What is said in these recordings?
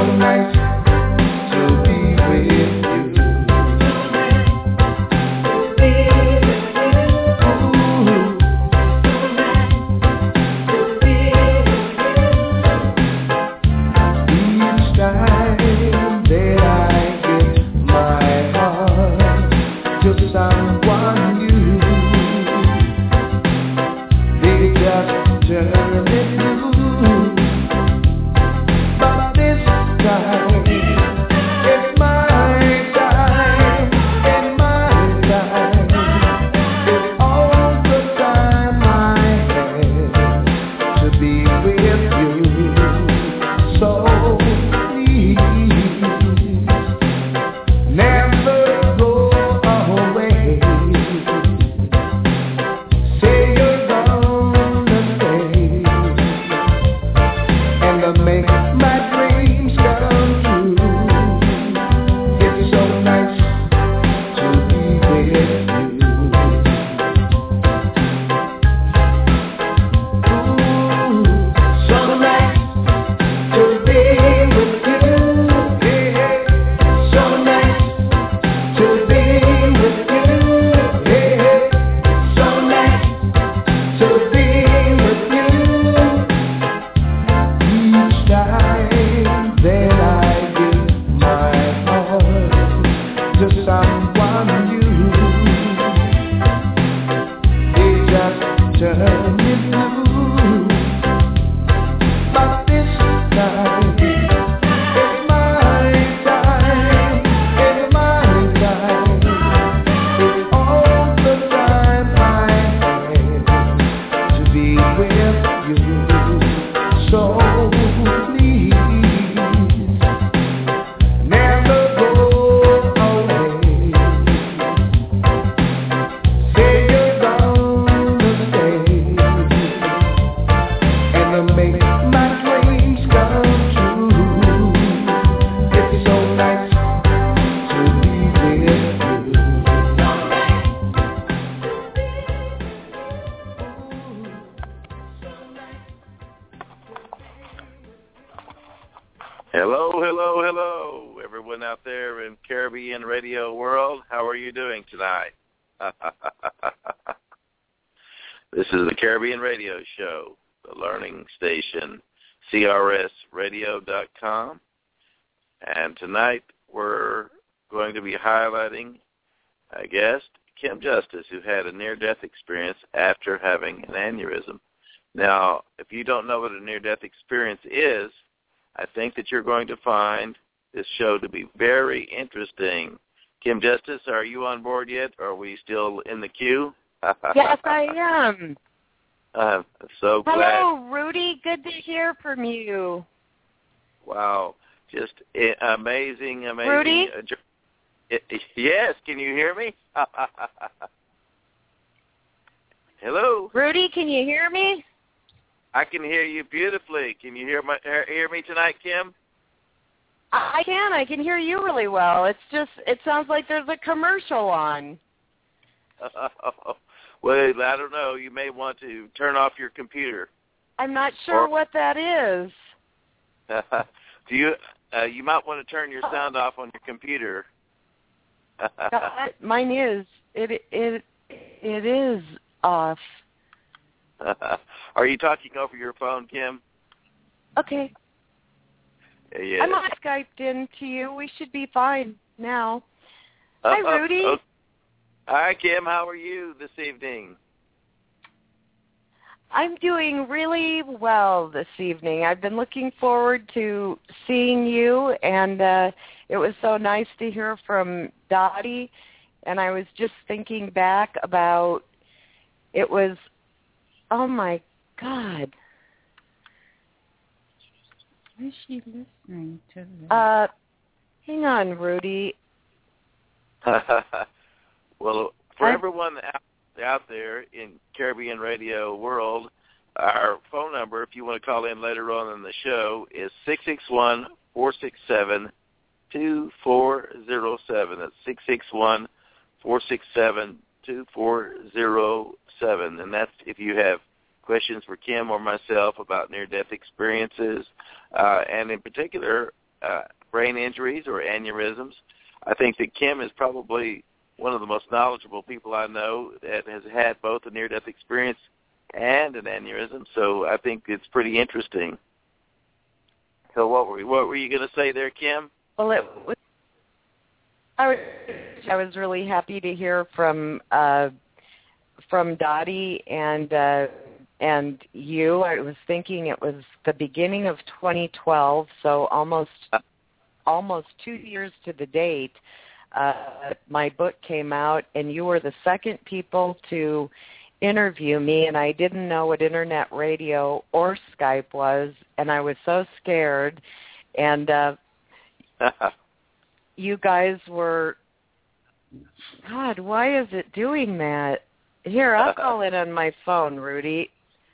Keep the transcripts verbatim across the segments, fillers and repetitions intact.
C R S radio dot com. And tonight we're going to be highlighting a guest, Kim Justice, who had a near-death experience after having an aneurysm. Now, if you don't know what a near-death experience is, I think that you're going to find this show to be very interesting. Kim Justice, are you on board yet, or are we still in the queue? Yes, I am. I'm so glad. Hello, Rudy. Good to hear from you. Wow. Just amazing, amazing. Rudy? Yes, can you hear me? Hello? Rudy, can you hear me? I can hear you beautifully. Can you hear my hear me tonight, Kim? I can. I can hear you really well. It's just, it sounds like there's a commercial on. Well, I don't know. You may want to turn off your computer. I'm not sure or, what that is. Do you? Uh, you might want to turn your sound off on your computer. Mine is. It it it is off. Are you talking over your phone, Kim? Okay. Yeah. I'm not Skyped in to you. We should be fine now. Uh, Hi, Rudy. Uh, uh, Hi, Kim. How are you this evening? I'm doing really well this evening. I've been looking forward to seeing you, and uh, it was so nice to hear from Dottie. And I was just thinking back about, it was, oh, my God. What is she listening to? Uh, hang on, Rudy. Well, for I, everyone out, out there in Caribbean Radio world, our phone number, if you want to call in later on in the show, is six six one, four six seven, two four zero seven. That's six six one, four six seven, two four zero seven. And that's if you have questions for Kim or myself about near-death experiences. Uh, and in particular, uh, brain injuries or aneurysms. I think that Kim is probably one of the most knowledgeable people I know that has had both a near-death experience and an aneurysm, so I think it's pretty interesting. So what were, what were you going to say there, Kim? Well, it was, I was, I was really happy to hear from uh, from Dottie and uh, and you. I was thinking it was the beginning of twenty twelve, so almost almost two years to the date. Uh, my book came out, and you were the second people to interview me, and I didn't know what internet radio or Skype was, and I was so scared. And uh, you guys were, God, why is it doing that? Here, I'll call in on my phone, Rudy.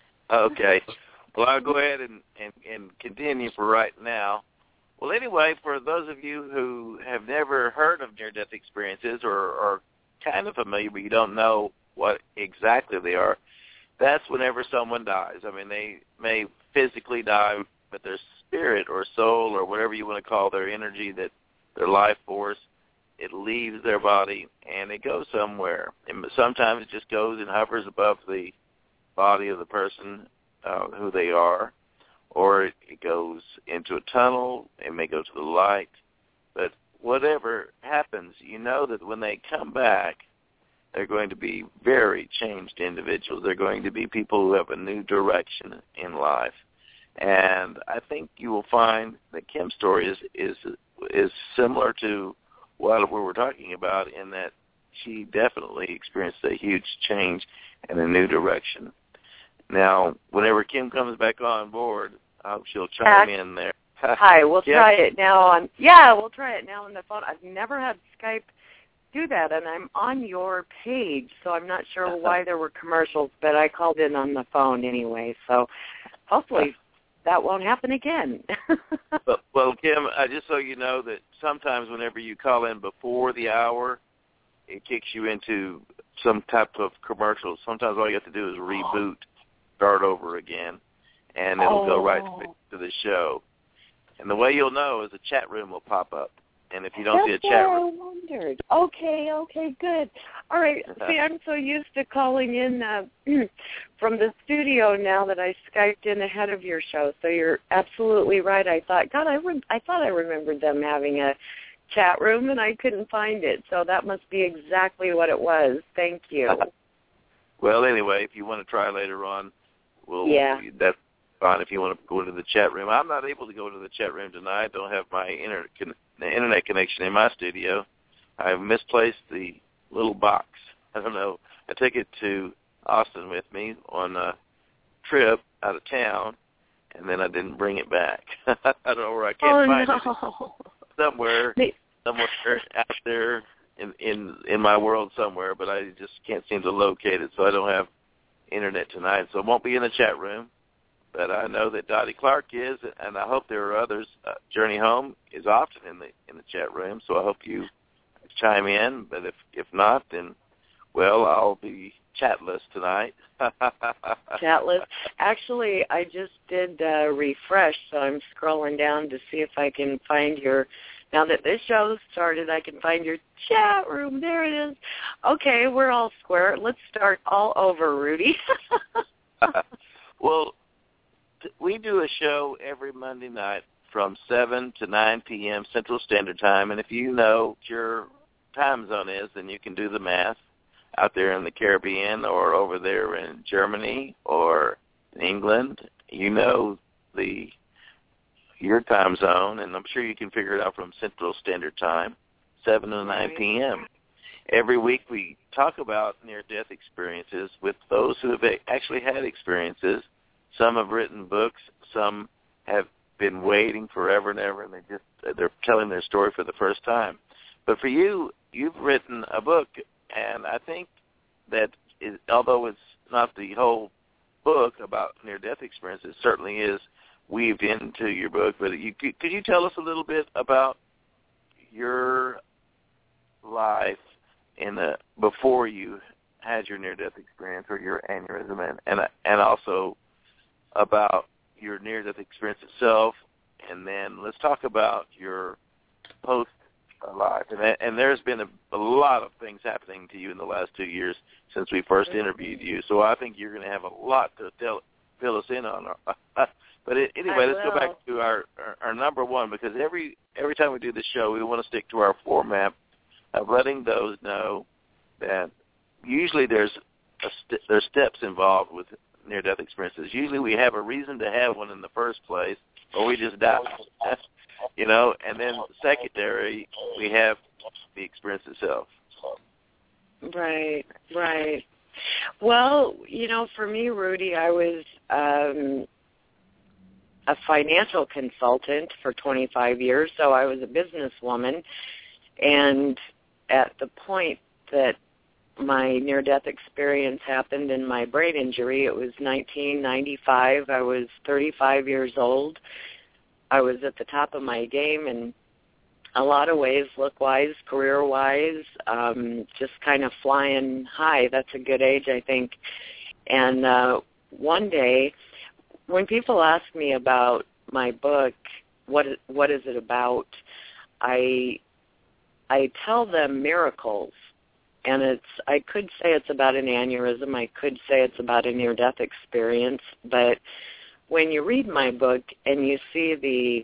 Okay. Well, I'll go ahead and, and, and continue for right now. Well, anyway, for those of you who have never heard of near-death experiences or are kind of familiar but you don't know what exactly they are, that's whenever someone dies. I mean, they may physically die, but their spirit or soul or whatever you want to call their energy, that their life force, it leaves their body and it goes somewhere. And sometimes it just goes and hovers above the body of the person uh, who they are, or it, it goes into a tunnel. It may go to the light. But whatever happens, you know that when they come back, they're going to be very changed individuals. They're going to be people who have a new direction in life. And I think you will find that Kim's story is is is similar to what we were talking about, in that she definitely experienced a huge change and a new direction. Now, whenever Kim comes back on board, I hope she'll chime uh, in there. Hi, we'll yep. try it now on. Yeah, we'll try it now on the phone. I've never had Skype do that, and I'm on your page, so I'm not sure why there were commercials, but I called in on the phone anyway, so hopefully that won't happen again. well, well, Kim, uh, just so you know that sometimes whenever you call in before the hour, it kicks you into some type of commercial. Sometimes all you have to do is reboot, start over again, and it'll oh. go right to the show. And the way you'll know is a chat room will pop up. And if you don't That's see a chat room, I wondered. Okay, okay, good. All right. See, I'm so used to calling in uh, from the studio now that I Skyped in ahead of your show. So you're absolutely right. I thought, God, I re- I thought I remembered them having a chat room, and I couldn't find it. So that must be exactly what it was. Thank you. Well, anyway, if you want to try later on, we'll. Yeah. That's fine. If you want to go into the chat room, I'm not able to go to the chat room tonight. I don't have my internet. Con- the internet connection in my studio. I've misplaced the little box. I don't know. I took it to Austin with me on a trip out of town, and then I didn't bring it back. I don't know where I can't oh, find no. it. Somewhere, somewhere out there in, in in my world somewhere, but I just can't seem to locate it, so I don't have internet tonight. So it won't be in the chat room. But I know that Dottie Clark is, and I hope there are others. Uh, Journey Home is often in the in the chat room, so I hope you chime in. But if if not, then, well, I'll be chatless tonight. Chatless. Actually, I just did uh, refresh, so I'm scrolling down to see if I can find your, now that this show started, I can find your chat room. There it is. Okay, we're all square. Let's start all over, Rudy. Well, we do a show every Monday night from seven to nine p.m. Central Standard Time, and if you know what your time zone is, then you can do the math out there in the Caribbean or over there in Germany or in England. You know the your time zone, and I'm sure you can figure it out from Central Standard Time, seven to nine p.m. Every week we talk about near-death experiences with those who have actually had experiences. Some have written books. Some have been waiting forever and ever, and they just they're telling their story for the first time. But for you, you've written a book, and I think that it, although it's not the whole book about near-death experiences, it certainly is weaved into your book. But you, could you tell us a little bit about your life in the before you had your near-death experience or your aneurysm, and and, and also about your near-death experience itself, and then let's talk about your post-life. And, and there's been a, a lot of things happening to you in the last two years since we first interviewed you. So I think you're going to have a lot to tell, fill us in on. But it, anyway, I let's will. go back to our, our, our number one, because every every time we do the show, we want to stick to our format of letting those know that usually there's a st- there's steps involved with near-death experiences. Usually we have a reason to have one in the first place, or we just die, you know, and then secondary, we have the experience itself. Right, right. Well, you know, for me, Rudy, I was um, a financial consultant for twenty-five years, so I was a businesswoman, and at the point that my near-death experience happened in my brain injury, it was nineteen ninety-five. I was thirty-five years old. I was at the top of my game in a lot of ways, look-wise, career-wise, um, just kind of flying high. That's a good age, I think. And uh, one day, when people ask me about my book, what what is it about, I I tell them miracles. And it's, I could say it's about an aneurysm. I could say it's about a near-death experience. But when you read my book and you see the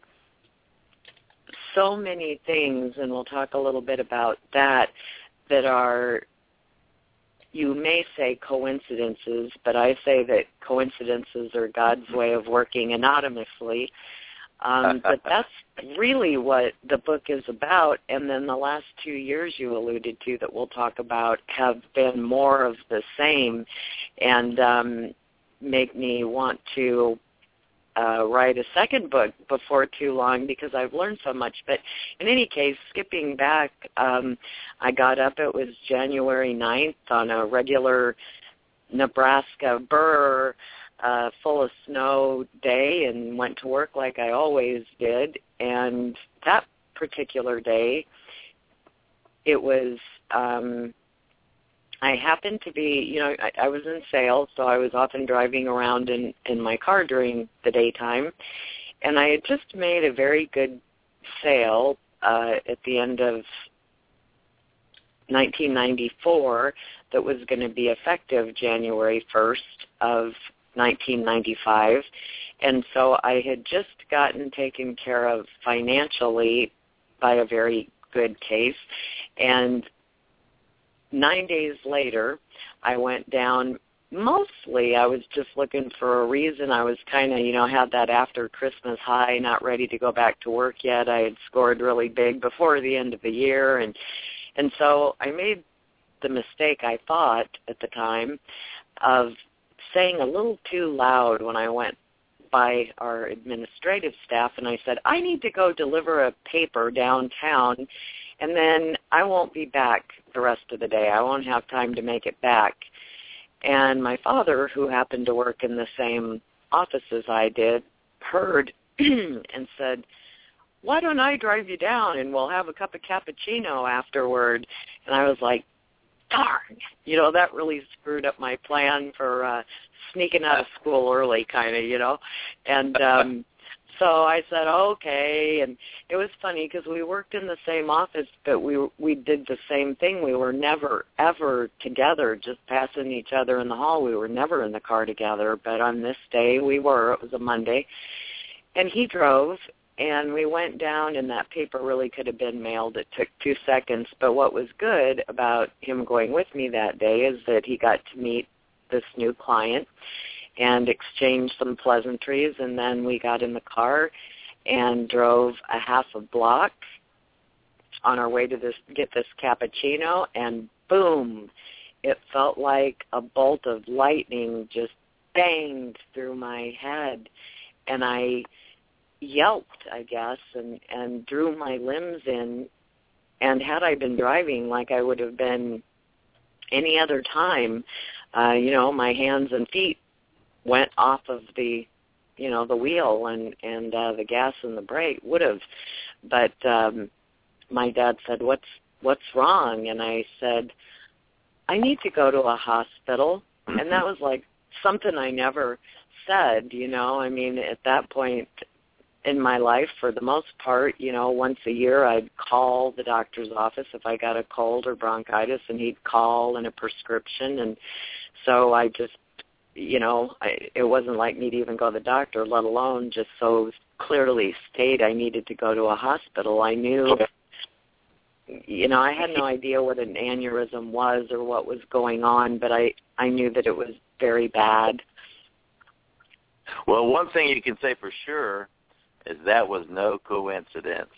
so many things, and we'll talk a little bit about that, that are, you may say coincidences, but I say that coincidences are God's way of working anonymously. Um, but that's really what the book is about. And then the last two years you alluded to that we'll talk about have been more of the same, and um, make me want to uh, write a second book before too long, because I've learned so much. But in any case, skipping back, um, I got up, it was January ninth on a regular Nebraska burr, Uh, full of snow day, and went to work like I always did. And that particular day, it was, um, I happened to be, you know, I, I was in sales, so I was often driving around in, in my car during the daytime. And I had just made a very good sale uh, at the end of nineteen ninety-four that was going to be effective January first of nineteen ninety-five, and so I had just gotten taken care of financially by a very good case, and nine days later I went down. Mostly I was just looking for a reason. I was kind of, you know, had that after Christmas high, not ready to go back to work yet. I had scored really big before the end of the year, and and so I made the mistake, I thought at the time, of saying a little too loud when I went by our administrative staff, and I said, I need to go deliver a paper downtown, and then I won't be back the rest of the day. I won't have time to make it back. And my father, who happened to work in the same office as I did, heard and said, why don't I drive you down and we'll have a cup of cappuccino afterward? And I was like, darn, you know, that really screwed up my plan for uh, sneaking out of school early, kind of, you know. And um, so I said, okay. And it was funny because we worked in the same office, but we we did the same thing. We were never, ever together, just passing each other in the hall. We were never in the car together. But on this day, we were. It was a Monday. And he drove. And we went down, and that paper really could have been mailed. It took two seconds. But what was good about him going with me that day is that he got to meet this new client and exchange some pleasantries. And then we got in the car and drove a half a block on our way to this get this cappuccino. And boom, it felt like a bolt of lightning just banged through my head. And I yelped, I guess, and, and drew my limbs in. And had I been driving like I would have been any other time, uh, you know, my hands and feet went off of the, you know, the wheel, and, and uh, the gas and the brake would have. But um, my dad said, what's, what's wrong? And I said, I need to go to a hospital. And that was like something I never said, you know. I mean, at that point, in my life for the most part. You know, once a year I'd call the doctor's office if I got a cold or bronchitis, and he'd call in a prescription. And so I just, you know, I, it wasn't like me to even go to the doctor, let alone just so clearly state I needed to go to a hospital. I knew, you know, I had no idea what an aneurysm was or what was going on, but I, I knew that it was very bad. Well, one thing you can say for sure is that was no coincidence.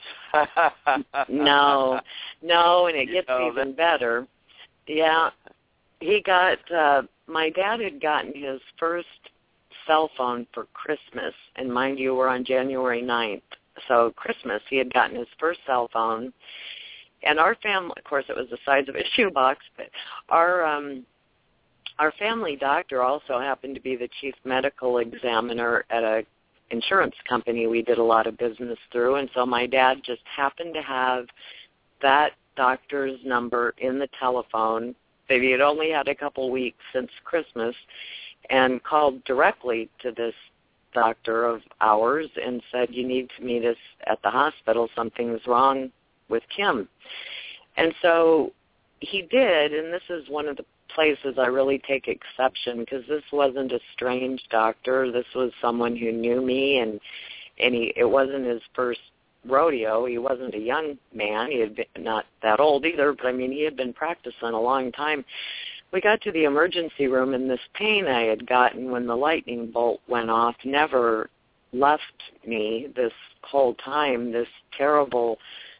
no, no, and it you gets know, even that... better. Yeah, he got, uh, my dad had gotten his first cell phone for Christmas, and mind you, we're on January ninth, so Christmas, he had gotten his first cell phone, and our family, of course, it was the size of a shoebox, but our, um, Our family doctor also happened to be the chief medical examiner at a insurance company we did a lot of business through, and so my dad just happened to have that doctor's number in the telephone. He had only had a couple weeks since Christmas, and called directly to this doctor of ours and said, you need to meet us at the hospital. Something's wrong with Kim. And so he did, and this is one of the places I really take exception, because this wasn't a strange doctor. This was someone who knew me, and and he, it wasn't his first rodeo. He wasn't a young man. He had been not that old either, but I mean, he had been practicing a long time. We got to the emergency room, and this pain I had gotten when the lightning bolt went off never left me this whole time. This terrible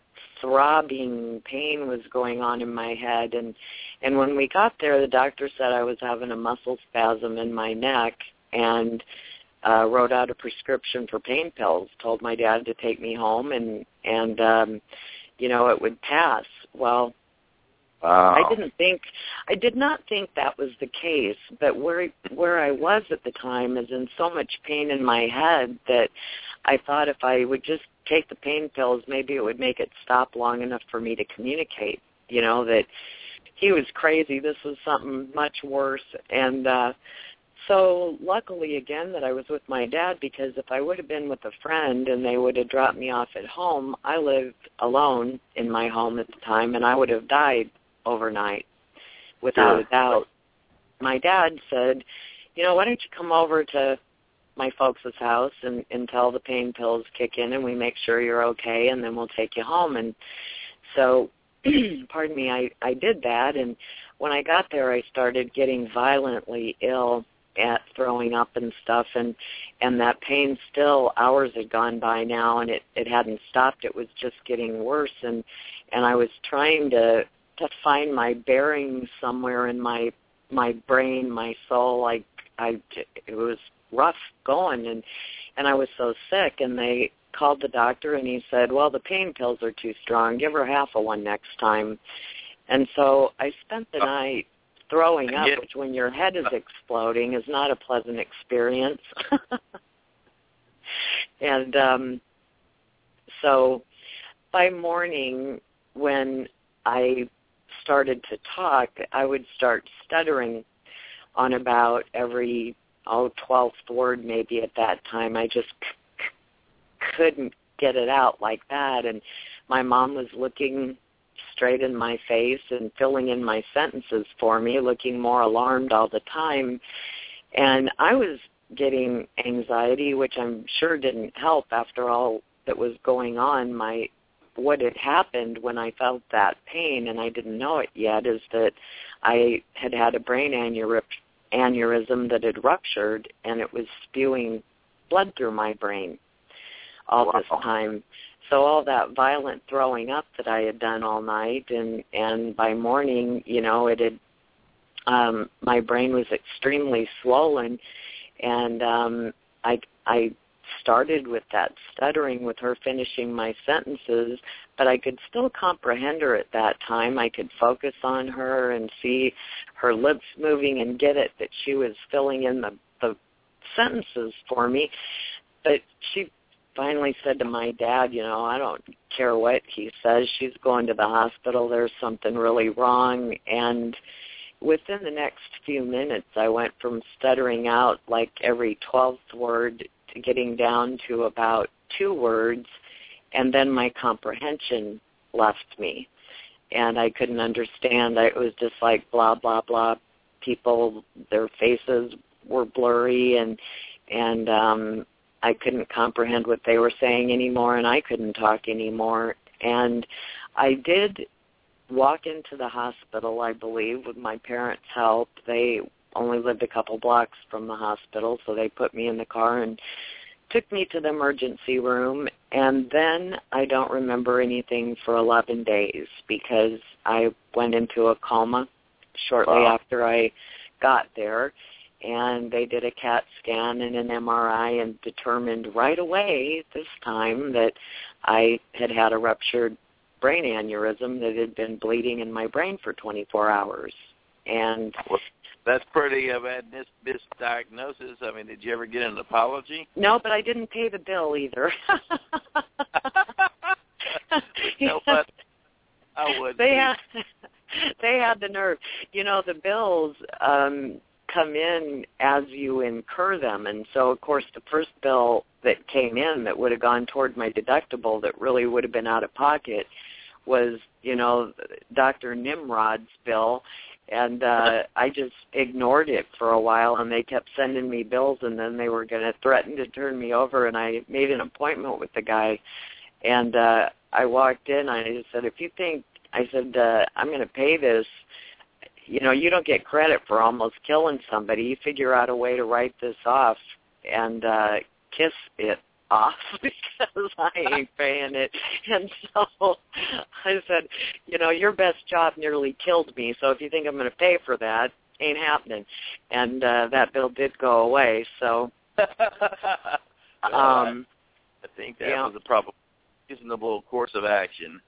throbbing pain was going on in my head, and and when we got there, the doctor said I was having a muscle spasm in my neck, and uh, wrote out a prescription for pain pills, told my dad to take me home, and, and um, you know, it would pass. Well, wow. I didn't think, I did not think that was the case, but where, where I was at the time is in so much pain in my head that I thought if I would just take the pain pills, maybe it would make it stop long enough for me to communicate, you know, that he was crazy. This was something much worse. And uh, so luckily, again, that I was with my dad, because if I would have been with a friend and they would have dropped me off at home, I lived alone in my home at the time, and I would have died overnight without sure. a doubt. My dad said, you know, why don't you come over to my folks' house and, until the pain pills kick in and we make sure you're okay, and then we'll take you home. And so, pardon me, I, I did that, and when I got there, I started getting violently ill at throwing up and stuff, and, and that pain still, hours had gone by now, and it, it hadn't stopped. It was just getting worse, and, and I was trying to, to find my bearings somewhere in my my brain, my soul. Like I, it was rough going, and and I was so sick, and they called the doctor, and he said, well, the pain pills are too strong. Give her half of one next time. And so I spent the night throwing up, which when your head is exploding is not a pleasant experience. and um, so by morning, when I started to talk, I would start stuttering on about every, oh, twelfth word maybe at that time. I just couldn't get it out like that, and my mom was looking straight in my face and filling in my sentences for me, looking more alarmed all the time, and I was getting anxiety, which I'm sure didn't help after all that was going on. My what had happened when I felt that pain, and I didn't know it yet, is that I had had a brain aneurysm that had ruptured, and it was spewing blood through my brain all wow. this time. So all that violent throwing up that I had done all night, and, and by morning, you know, it had, um, my brain was extremely swollen, and um, I, I started with that stuttering with her finishing my sentences, but I could still comprehend her at that time. I could focus on her and see her lips moving and get it that she was filling in the, the sentences for me. But she finally said to my dad, you know, I don't care what he says. She's going to the hospital. There's something really wrong. And within the next few minutes, I went from stuttering out like every twelfth word getting down to about two words, and then my comprehension left me, and I couldn't understand. I, it was just like blah, blah, blah. People, their faces were blurry, and and um, I couldn't comprehend what they were saying anymore, and I couldn't talk anymore. And I did walk into the hospital, I believe, with my parents' help. They only lived a couple blocks from the hospital, so they put me in the car and took me to the emergency room. And then I don't remember anything for eleven days because I went into a coma shortly wow. after I got there. And they did a CAT scan and an M R I and determined right away this time that I had had a ruptured brain aneurysm that had been bleeding in my brain for twenty-four hours. And well, that's pretty uh, bad mis- misdiagnosis. I mean, did you ever get an apology? No, but I didn't pay the bill either. No, but I would. They had, they had the nerve. You know, the bills um, come in as you incur them. And so, of course, the first bill that came in that would have gone toward my deductible that really would have been out of pocket was, you know, Doctor Nimrod's bill. And uh, I just ignored it for a while, and they kept sending me bills, and then they were going to threaten to turn me over, and I made an appointment with the guy. And uh, I walked in, and I just said, if you think, I said, uh, I'm going to pay this, you know, you don't get credit for almost killing somebody. You figure out a way to write this off and uh, kiss it off because I ain't paying it. And so I said, you know, your best job nearly killed me, so if you think I'm going to pay for that, ain't happening. And uh, that bill did go away. So um, I think that yeah. was a probably reasonable course of action.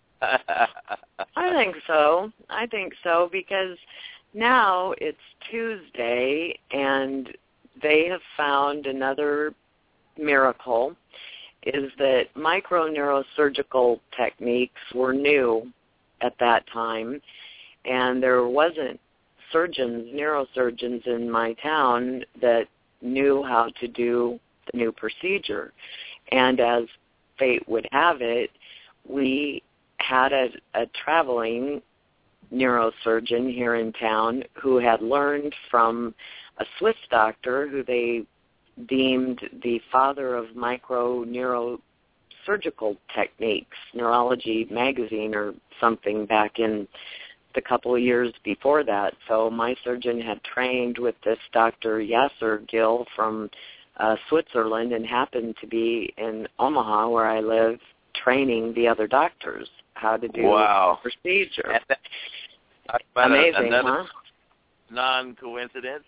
I think so. I think so because now it's Tuesday and they have found another miracle is that microneurosurgical techniques were new at that time, and there wasn't surgeons, neurosurgeons in my town that knew how to do the new procedure. And as fate would have it, we had a, a traveling neurosurgeon here in town who had learned from a Swiss doctor who they deemed the father of microneurosurgical techniques, Neurology Magazine or something back in the couple of years before that. So my surgeon had trained with this Doctor Yasser Gill from uh, Switzerland and happened to be in Omaha where I live training the other doctors how to do wow. the procedure. Amazing, huh? Non-coincidence.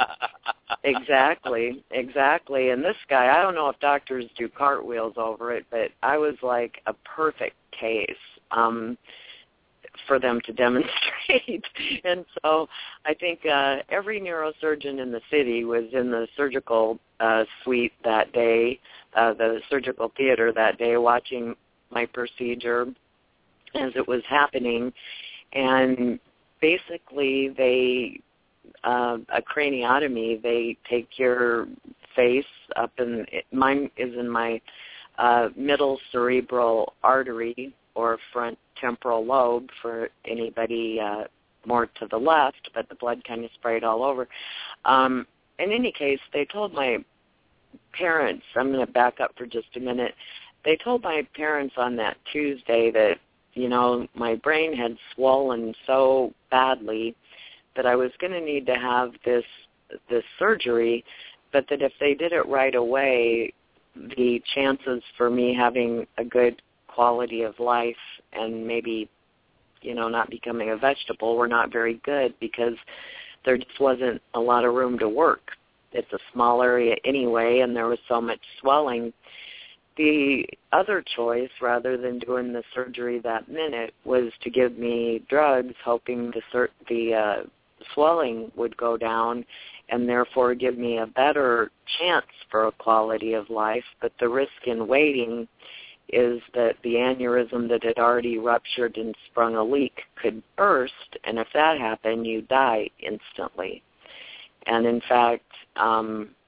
Exactly, exactly. And this guy, I don't know if doctors do cartwheels over it, but I was like a perfect case um, for them to demonstrate. And so I think uh, every neurosurgeon in the city was in the surgical uh, suite that day, uh, the surgical theater that day, watching my procedure as it was happening. And basically they Uh, a craniotomy, they take your face up in, mine is in my uh, middle cerebral artery or front temporal lobe for anybody uh, more to the left, but the blood kind of sprayed all over. Um, in any case, they told my parents, I'm going to back up for just a minute, they told my parents on that Tuesday that, you know, my brain had swollen so badly that I was going to need to have this this surgery, but that if they did it right away, the chances for me having a good quality of life and maybe, you know, not becoming a vegetable were not very good because there just wasn't a lot of room to work. It's a small area anyway, and there was so much swelling. The other choice, rather than doing the surgery that minute, was to give me drugs, hoping the sur- the uh, swelling would go down and therefore give me a better chance for a quality of life. But the risk in waiting is that the aneurysm that had already ruptured and sprung a leak could burst, and if that happened, you die instantly. And in fact, um,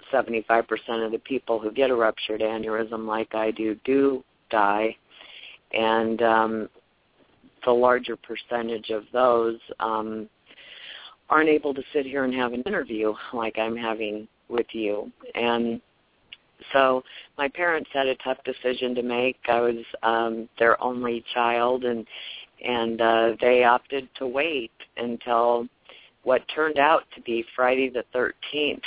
seventy-five percent of the people who get a ruptured aneurysm like I do do die, and um, the larger percentage of those um, aren't able to sit here and have an interview like I'm having with you. And so my parents had a tough decision to make. I was um, their only child, and and uh, they opted to wait until what turned out to be Friday the thirteenth.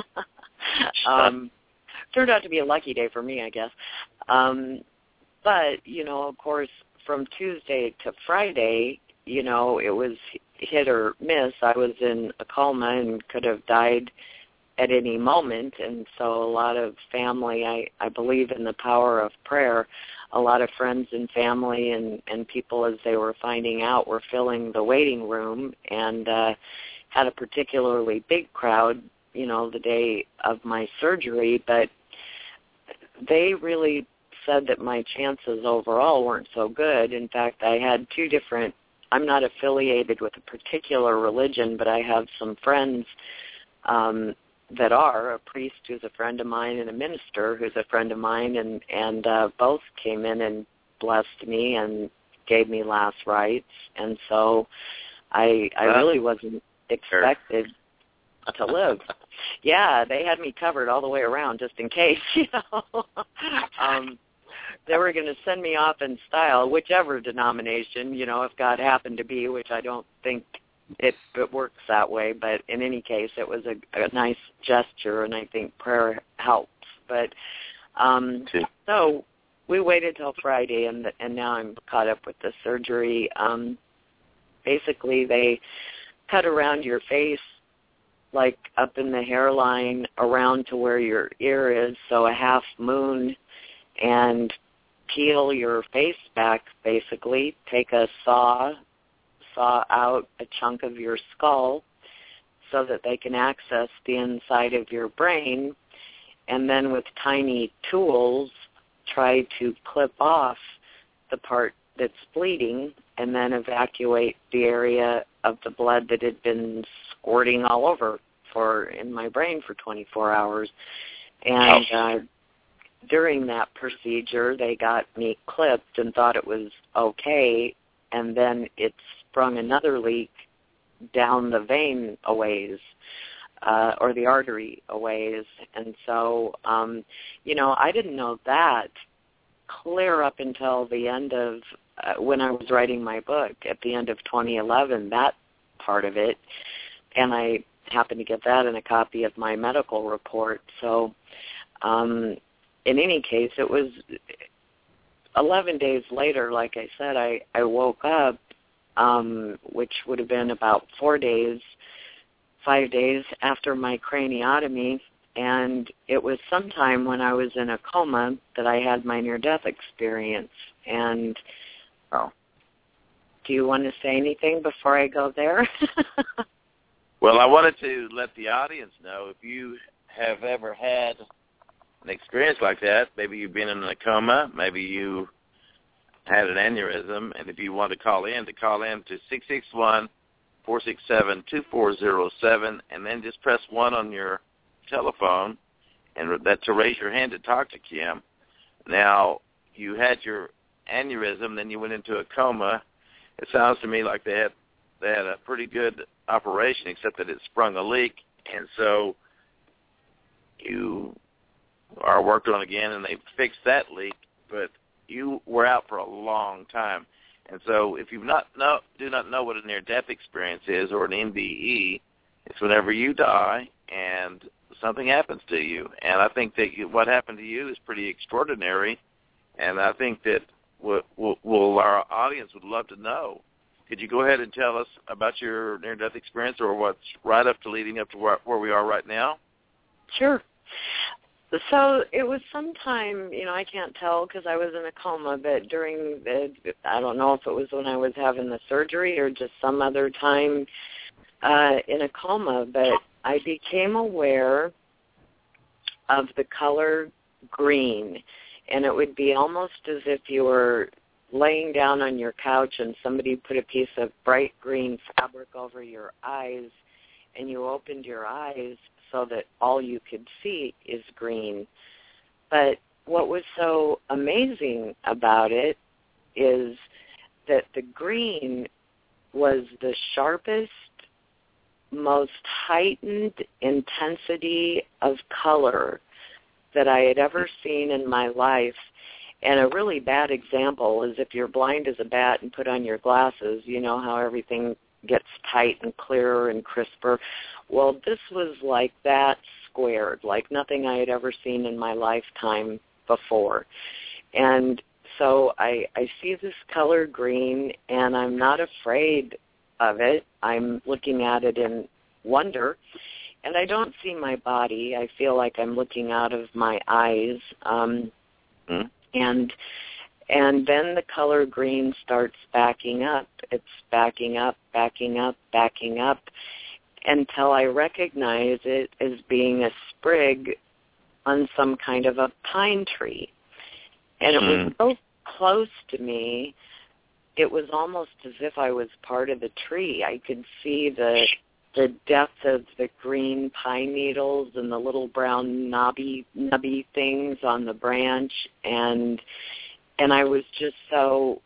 um, turned out to be a lucky day for me, I guess. Um, but, you know, of course, from Tuesday to Friday, you know, it was hit or miss. I was in a coma and could have died at any moment, and so a lot of family, I, I believe in the power of prayer, a lot of friends and family and, and people, as they were finding out, were filling the waiting room, and uh, had a particularly big crowd, you know, the day of my surgery, but they really said that my chances overall weren't so good. In fact, I had two different, I'm not affiliated with a particular religion, but I have some friends um, that are, a priest who's a friend of mine and a minister who's a friend of mine, and, and uh, both came in and blessed me and gave me last rites. And so I I really wasn't expected to live. Yeah, they had me covered all the way around just in case, you know. um, they were going to send me off in style, whichever denomination, you know, if God happened to be, which I don't think It, it works that way, but in any case, it was a, a nice gesture, and I think prayer helps. But um, so we waited till Friday, and and now I'm caught up with the surgery. Um, basically, they cut around your face, like up in the hairline, around to where your ear is, so a half moon, and peel your face back. Basically, take a saw. saw out a chunk of your skull so that they can access the inside of your brain, and then with tiny tools try to clip off the part that's bleeding and then evacuate the area of the blood that had been squirting all over for in my brain for twenty-four hours. And uh, during that procedure, they got me clipped and thought it was okay, and then it's sprung another leak down the vein a ways, uh, or the artery a ways. And so, um, you know, I didn't know that clear up until the end of, uh, when I was writing my book, at the end of twenty eleven, that part of it. And I happened to get that in a copy of my medical report. So, um, in any case, it was eleven days later, like I said, I, I woke up, Um, which would have been about four days, five days after my craniotomy, and it was sometime when I was in a coma that I had my near-death experience. And oh, do you want to say anything before I go there? Well, I wanted to let the audience know, if you have ever had an experience like that, maybe you've been in a coma, maybe you had an aneurysm, and if you want to call in, to call in to six six one, four six seven, two four zero seven, and then just press one on your telephone, and that to raise your hand to talk to Kim. Now, you had your aneurysm, then you went into a coma. It sounds to me like they had they had a pretty good operation, except that it sprung a leak, and so you are worked on again, and they fixed that leak, but you were out for a long time. And so if you not know, do not know what a near-death experience is, or an N D E, it's whenever you die and something happens to you. And I think that you, what happened to you is pretty extraordinary, and I think that what, what, what our audience would love to know. Could you go ahead and tell us about your near-death experience, or what's right up to leading up to where, where we are right now? Sure. So it was sometime, you know, I can't tell because I was in a coma, but during the, I don't know if it was when I was having the surgery or just some other time uh, in a coma, but I became aware of the color green, and it would be almost as if you were laying down on your couch and somebody put a piece of bright green fabric over your eyes, and you opened your eyes so that all you could see is green. But what was so amazing about it is that the green was the sharpest, most heightened intensity of color that I had ever seen in my life. And a really bad example is if you're blind as a bat and put on your glasses, you know how everything gets tight and clearer and crisper. Well, this was like that squared, like nothing I had ever seen in my lifetime before. And so I, I see this color green, and I'm not afraid of it. I'm looking at it in wonder, and I don't see my body. I feel like I'm looking out of my eyes. Um, mm. And and then the color green starts backing up. It's backing up, backing up, backing up, until I recognize it as being a sprig on some kind of a pine tree. And it was so close to me, it was almost as if I was part of the tree. I could see the the depth of the green pine needles and the little brown knobby knobby things on the branch, and and I was just so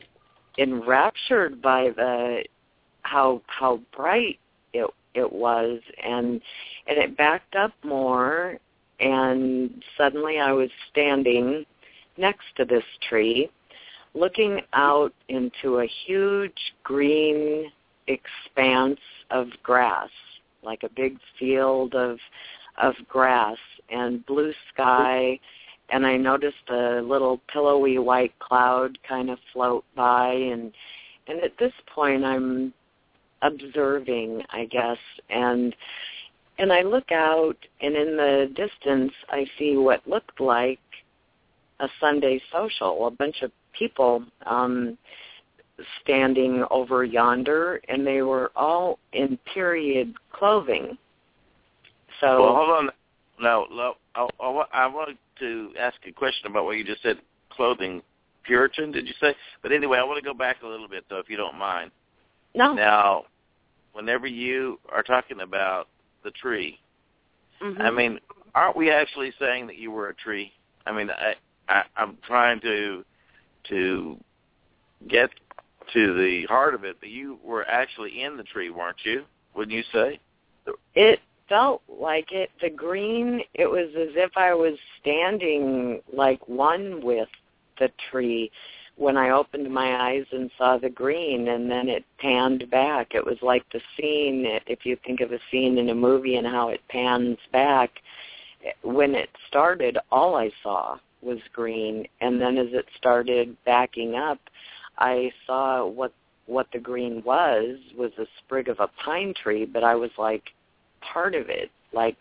enraptured by the how how bright it it was, and and it backed up more, and suddenly I was standing next to this tree, looking out into a huge green expanse of grass, like a big field of of grass and blue sky, and I noticed a little pillowy white cloud kind of float by, and and at this point I'm observing, I guess, and and I look out, and in the distance I see what looked like a Sunday social, a bunch of people um, standing over yonder, and they were all in period clothing. So, well, hold on. No, no I, I, I wanted to ask a question about what you just said, clothing. Puritan, did you say? But anyway, I want to go back a little bit, though, if you don't mind. No. Now, whenever you are talking about the tree, mm-hmm. I mean, aren't we actually saying that you were a tree? I mean, I, I, I'm trying to to get to the heart of it, but you were actually in the tree, weren't you? Wouldn't you say? It felt like it. The green, it was as if I was standing like one with the tree when I opened my eyes and saw the green, and then it panned back. It was like the scene, if you think of a scene in a movie and how it pans back. When it started, all I saw was green, and then as it started backing up, I saw what what the green was, was a sprig of a pine tree, but I was like part of it, like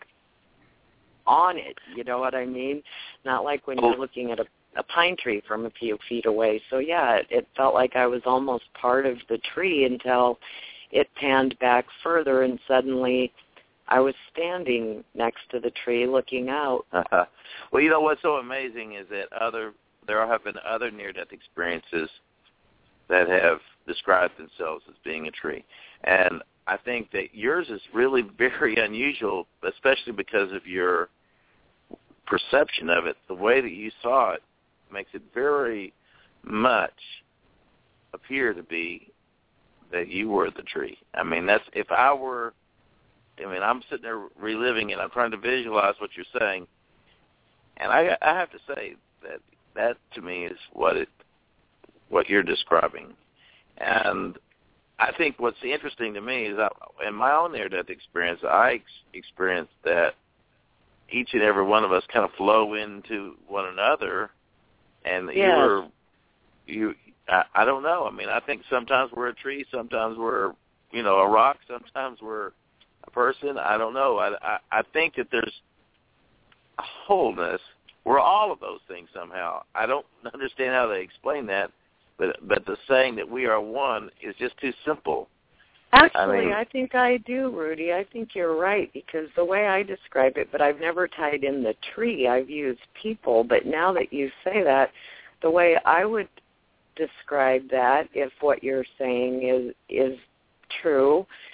on it, you know what I mean? Not like when you're looking at a, a pine tree from a few feet away. So yeah, it, it felt like I was almost part of the tree until it panned back further, and suddenly I was standing next to the tree looking out. Uh-huh. Well, you know what's so amazing is that other there have been other near-death experiences that have described themselves as being a tree. And I think that yours is really very unusual, especially because of your perception of it. The way that you saw it makes it very much appear to be that you were the tree. I mean, that's if I were... I mean, I'm sitting there reliving it. I'm trying to visualize what you're saying, and I, I have to say that that to me is what it, what you're describing. And I think what's interesting to me is, that in my own near-death experience, I ex- experienced that each and every one of us kind of flow into one another, and yes. you were, you, I, I don't know. I mean, I think sometimes we're a tree, sometimes we're, you know, a rock, sometimes we're a person. I don't know. I, I, I think that there's a wholeness. We're all of those things somehow. I don't understand how they explain that, but but the saying that we are one is just too simple. Actually, I mean, I think I do, Rudy. I think you're right, because the way I describe it, but I've never tied in the tree. I've used people, but now that you say that, the way I would describe that, if what you're saying is is true,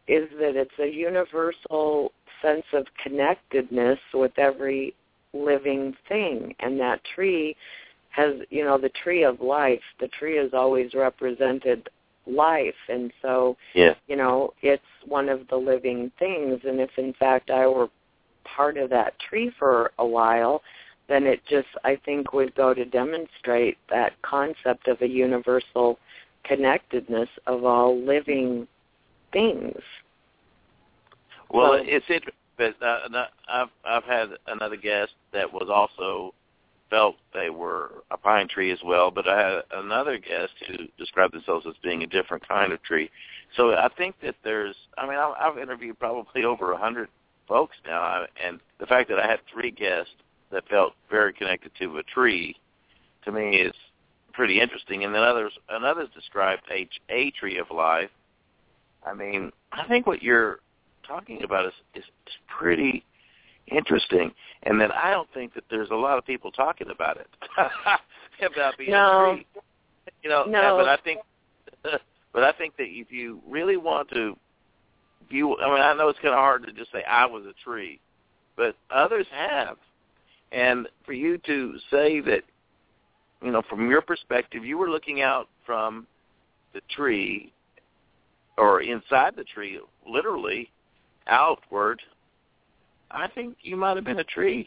is that it's a universal sense of connectedness with every living thing. And that tree has, you know, the tree of life, the tree has always represented life. And so, yeah. you know, it's one of the living things. And if, in fact, I were part of that tree for a while, then it just, I think, would go to demonstrate that concept of a universal connectedness of all living things. Well, so, it's interesting, but uh, I've, I've had another guest that was also felt they were a pine tree as well, but I had another guest who described themselves as being a different kind of tree. So I think that there's, I mean, I've interviewed probably over a hundred folks now, and the fact that I had three guests that felt very connected to a tree, to me, is pretty interesting. And then others, and others described a, a tree of life. I mean, I think what you're talking about is, is, is pretty interesting, and then I don't think that there's a lot of people talking about it, about being no. a tree. You know, no. but I think, but I think that if you really want to view, I mean, I know it's kind of hard to just say I was a tree, but others have. And for you to say that, you know, from your perspective, you were looking out from the tree or inside the tree, literally outward, I think you might have been a tree.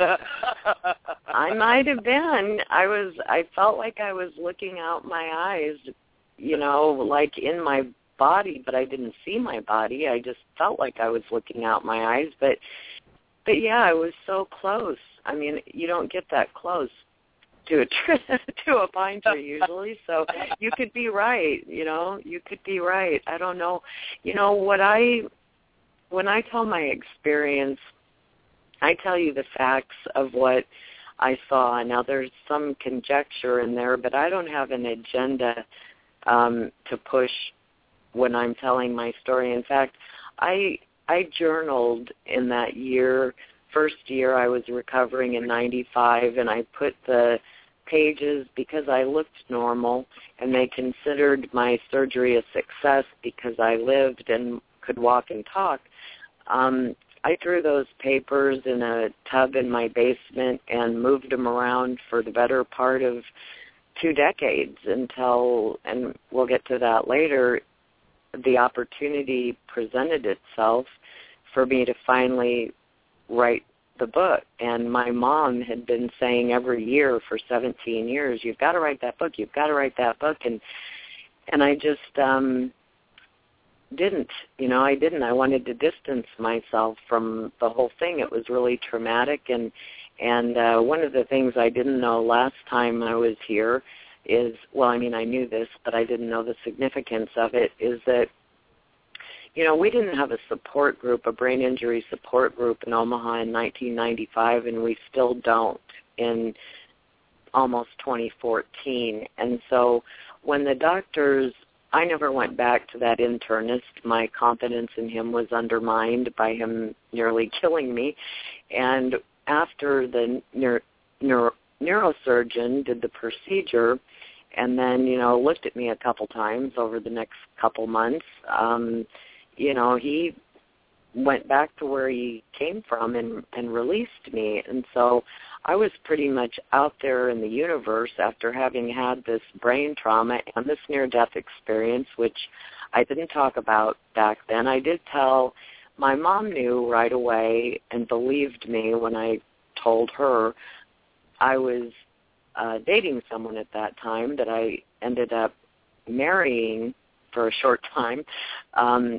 I might have been. I was, I felt like I was looking out my eyes, you know, like in my body, but I didn't see my body. I just felt like I was looking out my eyes. But, but yeah, I was so close. I mean, you don't get that close to a tree, to a pine tree usually. So you could be right. You know, you could be right. I don't know. You know what I, when I tell my experience, I tell you the facts of what I saw. Now, there's some conjecture in there, but I don't have an agenda um, to push when I'm telling my story. In fact, I I journaled in that year. First year I was recovering in ninety-five, and I put the pages because I looked normal, and they considered my surgery a success because I lived and could walk and talk. Um, I threw those papers in a tub in my basement and moved them around for the better part of two decades until, and we'll get to that later, the opportunity presented itself for me to finally write the book. And my mom had been saying every year for seventeen years, you've got to write that book, you've got to write that book. And and I just um, didn't, you know, I didn't. I wanted to distance myself from the whole thing. It was really traumatic. And, and uh, one of the things I didn't know last time I was here is, well, I mean, I knew this, but I didn't know the significance of it, is that, you know, we didn't have a support group, a brain injury support group in Omaha in nineteen ninety-five, and we still don't in almost twenty fourteen. And so when the doctors, I never went back to that internist. My confidence in him was undermined by him nearly killing me. And after the neuro, neuro, neurosurgeon did the procedure and then, you know, looked at me a couple times over the next couple months, um, you know, he went back to where he came from and, and released me. And so I was pretty much out there in the universe after having had this brain trauma and this near-death experience, which I didn't talk about back then. I did tell, my mom knew right away and believed me when I told her I was uh, dating someone at that time that I ended up marrying for a short time. Um,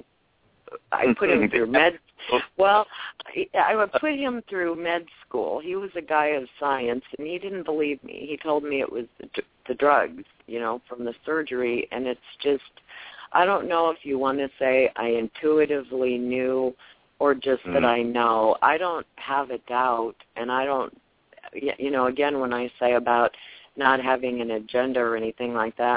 I put him through med. Well, I would put him through med school. He was a guy of science, and he didn't believe me. He told me it was the, the drugs, you know, from the surgery, and it's just, I don't know if you want to say I intuitively knew or just mm. that I know. I don't have a doubt, and I don't, you know, again, when I say about not having an agenda or anything like that,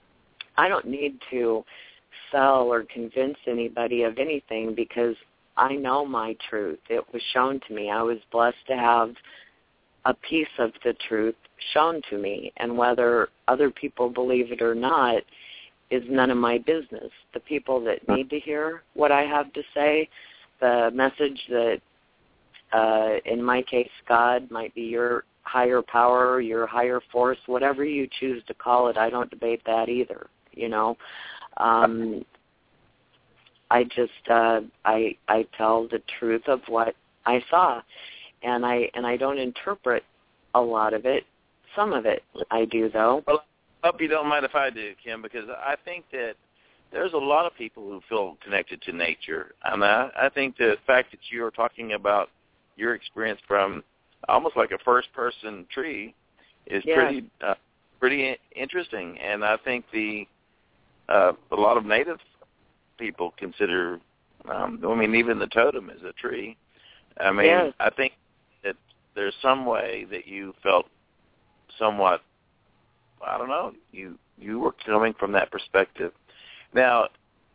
I don't need to sell or convince anybody of anything because I know my truth. It was shown to me. I was blessed to have a piece of the truth shown to me, and whether other people believe it or not is none of my business. The people that need to hear what I have to say, the message that, uh, in my case, God might be your higher power, your higher force, whatever you choose to call it. I don't debate that either, you know. Um, I just, uh, I, I tell the truth of what I saw, and I, and I don't interpret a lot of it. Some of it I do, though. Well, I hope you don't mind if I do, Kim, because I think that there's a lot of people who feel connected to nature. And I, I think the fact that you are talking about your experience from almost like a first-person tree is yeah. pretty uh, pretty interesting. And I think the uh, a lot of native people consider, um, I mean, even the totem is a tree. I mean, yes. I think that there's some way that you felt somewhat, I don't know, you you were coming from that perspective. Now,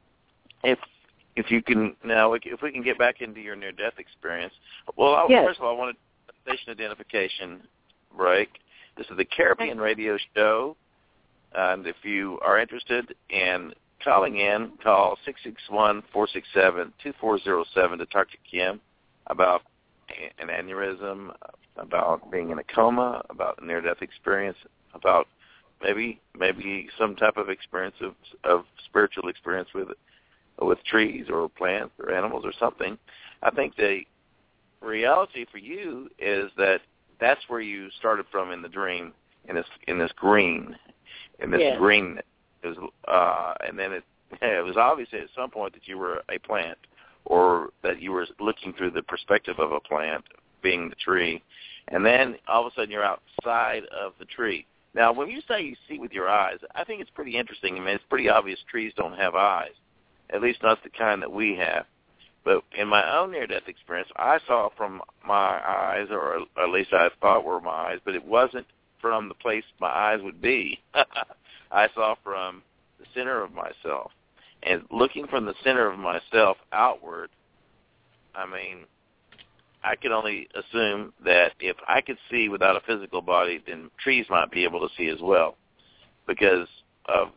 if if you can, now if we can get back into your near-death experience, well, I, yes. first of all, I wanted station identification break. This is the Caribbean Radio Show, and if you are interested in calling in, call six six one, four six seven, two four zero seven to talk to Kim about an aneurysm, about being in a coma, about a near-death experience, about maybe maybe some type of experience of, of spiritual experience with with trees or plants or animals or something. I think the reality for you is that that's where you started from in the dream, in this in this green, in this yes. green. It was, uh, and then it it was obvious at some point that you were a plant, or that you were looking through the perspective of a plant, being the tree, and then all of a sudden you're outside of the tree. Now, when you say you see with your eyes, I think it's pretty interesting. I mean, it's pretty obvious trees don't have eyes, at least not the kind that we have. But in my own near-death experience, I saw from my eyes, or at least I thought were my eyes, but it wasn't from the place my eyes would be. I saw from the center of myself. And looking from the center of myself outward, I mean, I can only assume that if I could see without a physical body, then trees might be able to see as well, because of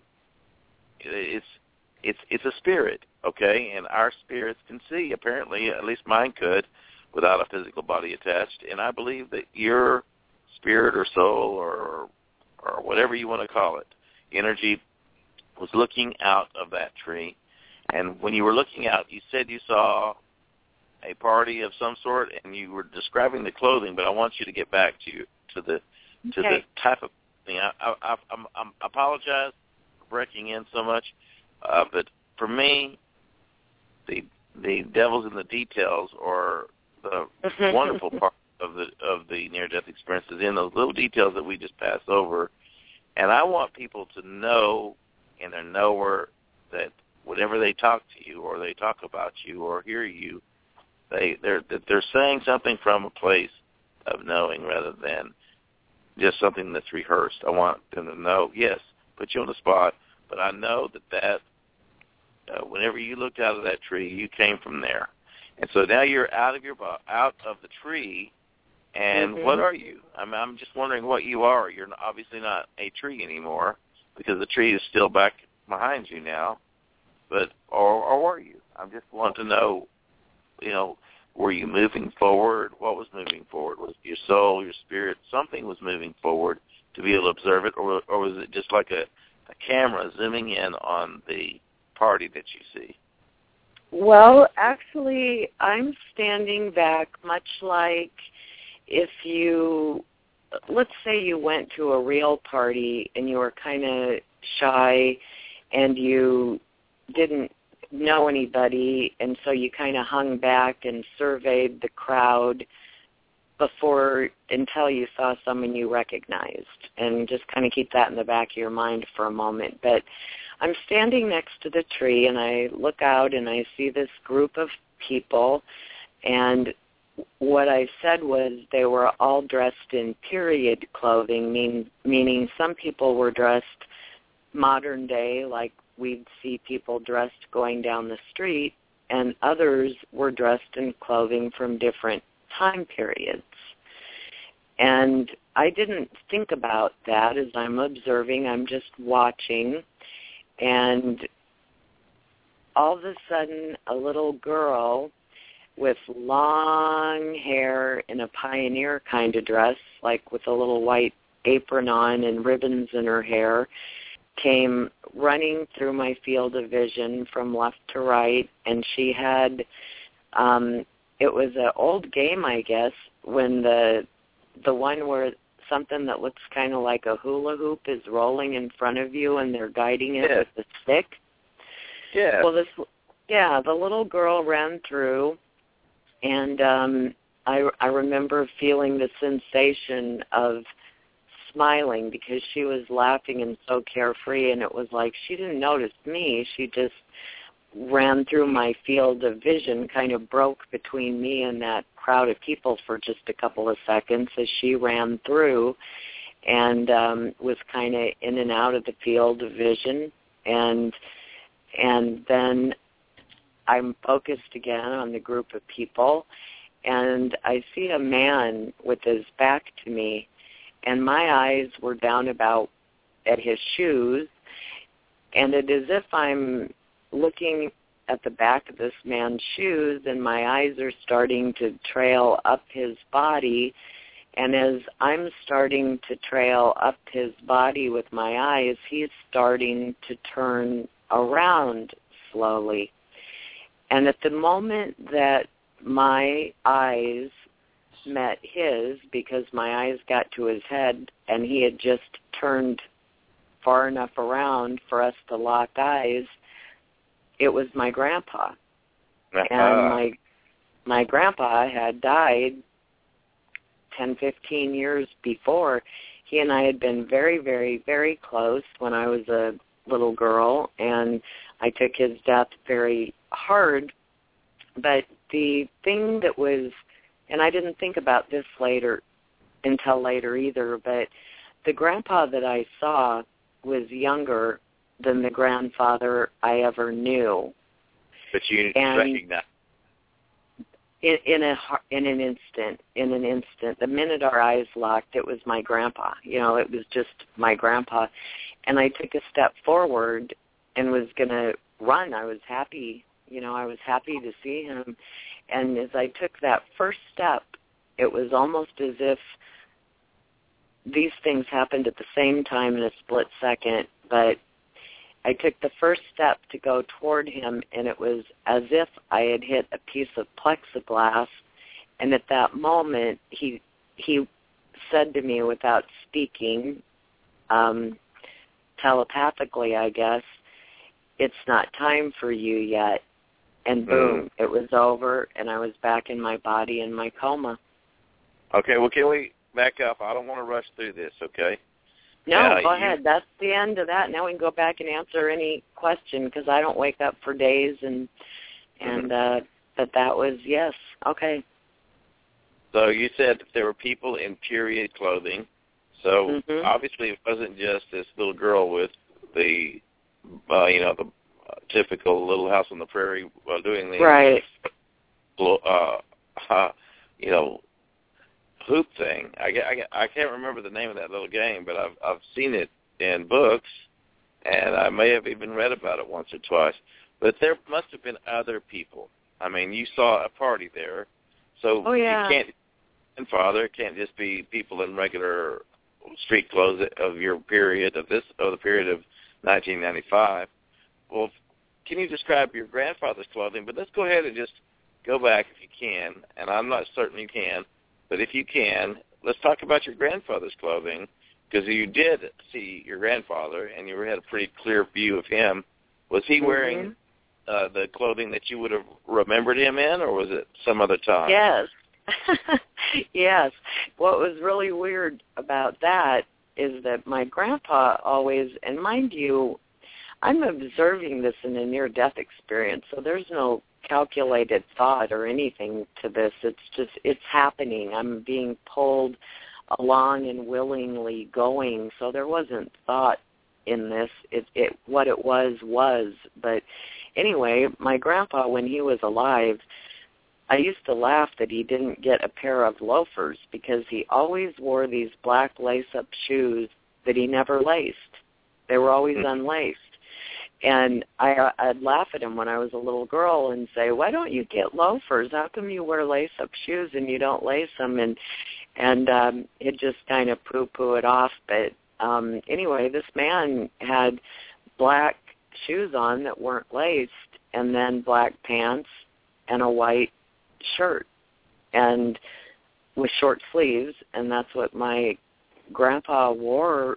it's it's it's a spirit, okay, and our spirits can see. Apparently, at least mine could, without a physical body attached. And I believe that your spirit or soul or or whatever you want to call it, energy, was looking out of that tree. And when you were looking out, you said you saw a party of some sort, and you were describing the clothing, but I want you to get back to to the to okay. the type of thing. I, I, I, I'm, I'm, I apologize for breaking in so much, uh, but for me, the the devil's in the details, or the wonderful part of the of the near-death experience is in those little details that we just passed over. And I want people to know in their knower that whenever they talk to you, or they talk about you, or hear you, They they're they're saying something from a place of knowing rather than just something that's rehearsed. I want them to know, yes, put you on the spot, but I know that that uh, whenever you looked out of that tree, you came from there, and so now you're out of your out of the tree. And mm-hmm. what are you? I mean, I'm just wondering what you are. You're obviously not a tree anymore, because the tree is still back behind you now. But or or are you? I'm just wanting to know. You know, were you moving forward? What was moving forward? Was it your soul, your spirit? Something was moving forward to be able to observe it, or or was it just like a, a camera zooming in on the party that you see? Well, actually, I'm standing back, much like if you, let's say you went to a real party and you were kind of shy and you didn't know anybody, and so you kind of hung back and surveyed the crowd before, until you saw someone you recognized, and just kind of keep that in the back of your mind for a moment. But I'm standing next to the tree, and I look out and I see this group of people, and what I said was they were all dressed in period clothing, mean, meaning some people were dressed modern day, like we'd see people dressed going down the street, and others were dressed in clothing from different time periods. And I didn't think about that as I'm observing. I'm just watching. and all of a sudden a little girl with long hair in a pioneer kind of dress, like with a little white apron on and ribbons in her hair, came running through my field of vision from left to right, and she had, um, it was an old game, I guess, when the the one where something that looks kind of like a hula hoop is rolling in front of you and they're guiding it yeah. with a stick. Yeah. Well, this, yeah, the little girl ran through, and um, I, I remember feeling the sensation of smiling because she was laughing and so carefree, and it was like she didn't notice me. She just ran through my field of vision, kind of broke between me and that crowd of people for just a couple of seconds as she ran through, and um, was kind of in and out of the field of vision. And and then I'm focused again on the group of people, and I see a man with his back to me, and my eyes were down about at his shoes, and it is if I'm looking at the back of this man's shoes, and my eyes are starting to trail up his body, and as I'm starting to trail up his body with my eyes, he's starting to turn around slowly. And at the moment that my eyes met his, because my eyes got to his head and he had just turned far enough around for us to lock eyes, it was my grandpa. Uh-huh. And my my grandpa had died ten, fifteen years before. He and I had been very, very, very close when I was a little girl, and I took his death very hard. But the thing that was, and I didn't think about this later until later either, but the grandpa that I saw was younger than the grandfather I ever knew. But you and recognize in, in a in an instant, in an instant, the minute our eyes locked, it was my grandpa. You know, it was just my grandpa, and I took a step forward and was going to run. I was happy, you know, I was happy to see him, and as I took that first step, it was almost as if these things happened at the same time in a split second, but I took the first step to go toward him, and it was as if I had hit a piece of plexiglass, and at that moment, he he said to me without speaking, um, telepathically, I guess, "It's not time for you yet." And boom, mm. it was over, and I was back in my body in my coma. Okay, well, can we back up? I don't want to rush through this, okay? No, uh, go you, ahead. That's the end of that. Now we can go back and answer any question, because I don't wake up for days, and and uh, but that was, yes, okay. So you said that there were people in period clothing. So mm-hmm. obviously it wasn't just this little girl with the, uh, you know, the uh, typical Little House on the Prairie while doing the, right. uh, uh, you know, hoop thing. I, I, I can't remember the name of that little game, but I've I've seen it in books, and I may have even read about it once or twice. But there must have been other people. I mean, you saw a party there, so oh, yeah. you can't. And Father, it can't just be people in regular street clothes of your period of this of the period of nineteen ninety-five. Well, can you describe your grandfather's clothing? But let's go ahead and just go back if you can, and I'm not certain you can. But if you can, let's talk about your grandfather's clothing, because you did see your grandfather, and you had a pretty clear view of him. Was he mm-hmm. wearing uh, the clothing that you would have remembered him in, or was it some other time? Yes. Yes. What was really weird about that is that my grandpa always, and mind you, I'm observing this in a near-death experience, so there's no calculated thought or anything to this. It's just, it's happening. I'm being pulled along and willingly going, so there wasn't thought in this. It, it what it was was. But anyway, my grandpa, when he was alive, I used to laugh that he didn't get a pair of loafers, because he always wore these black lace-up shoes that he never laced. They were always mm-hmm. unlaced. And I, I'd laugh at him when I was a little girl and say, why don't you get loafers? How come you wear lace-up shoes and you don't lace them? And and um, he'd just kind of poo-poo it off. But um, anyway, this man had black shoes on that weren't laced, and then black pants and a white shirt and with short sleeves, and that's what my grandpa wore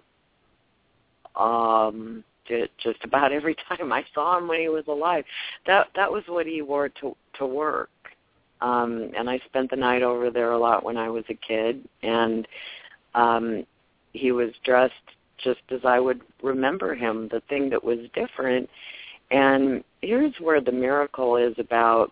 um, just about every time I saw him when he was alive. That that was what he wore to to work. Um, and I spent the night over there a lot when I was a kid, and um, he was dressed just as I would remember him. The thing that was different, and here's where the miracle is about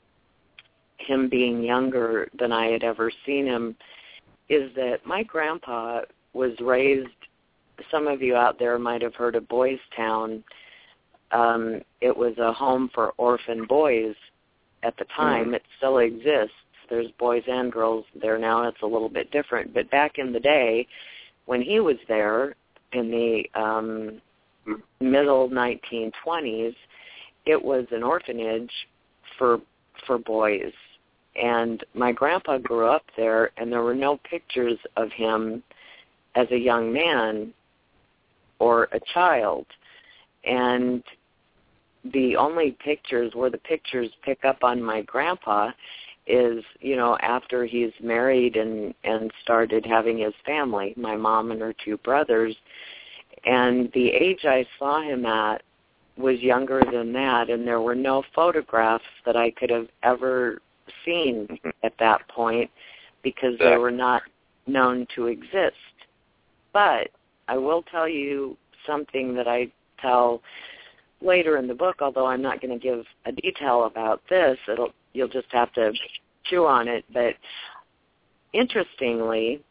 him being younger than I had ever seen him, is that my grandpa was raised, some of you out there might have heard of Boys Town. Um, it was a home for orphan boys at the time. Mm-hmm. It still exists. There's boys and girls there now. It's a little bit different. But back in the day, when he was there in the um, middle nineteen twenties, it was an orphanage for for boys. And my grandpa grew up there, and there were no pictures of him as a young man or a child. And the only pictures where the pictures pick up on my grandpa is, you know, after he's married and, and started having his family, my mom and her two brothers. And the age I saw him at was younger than that, and there were no photographs that I could have ever seen at that point because they were not known to exist. But I will tell you something that I tell later in the book, although I'm not going to give a detail about this. It'll you'll just have to chew on it. But interestingly,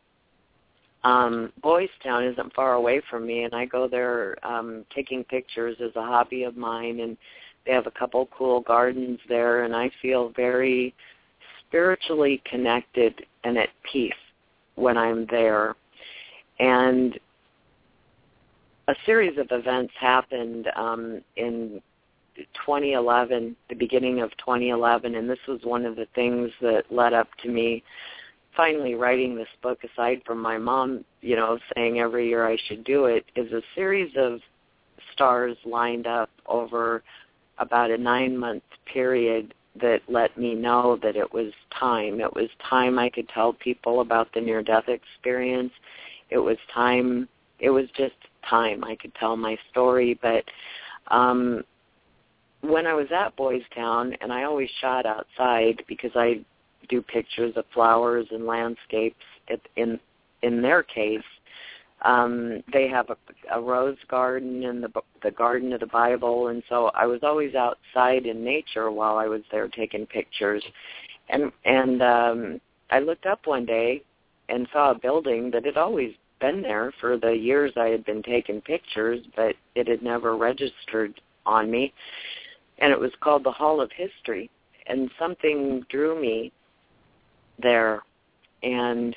um, Boys Town isn't far away from me, and I go there um, taking pictures as a hobby of mine, and they have a couple cool gardens there, and I feel very spiritually connected and at peace when I'm there. And a series of events happened um, in twenty eleven, the beginning of twenty eleven, and this was one of the things that led up to me finally writing this book, aside from my mom, you know, saying every year I should do it, is a series of stars lined up over about a nine-month period that let me know that it was time. It was time I could tell people about the near-death experience. It was time, it was just time I could tell my story. But um, when I was at Boys Town, and I always shot outside because I do pictures of flowers and landscapes in in their case, Um, they have a, a rose garden and the the garden of the Bible, and so I was always outside in nature while I was there taking pictures. And and um, I looked up one day and saw a building that had always been there for the years I had been taking pictures, but it had never registered on me. And it was called the Hall of History, and something drew me there. And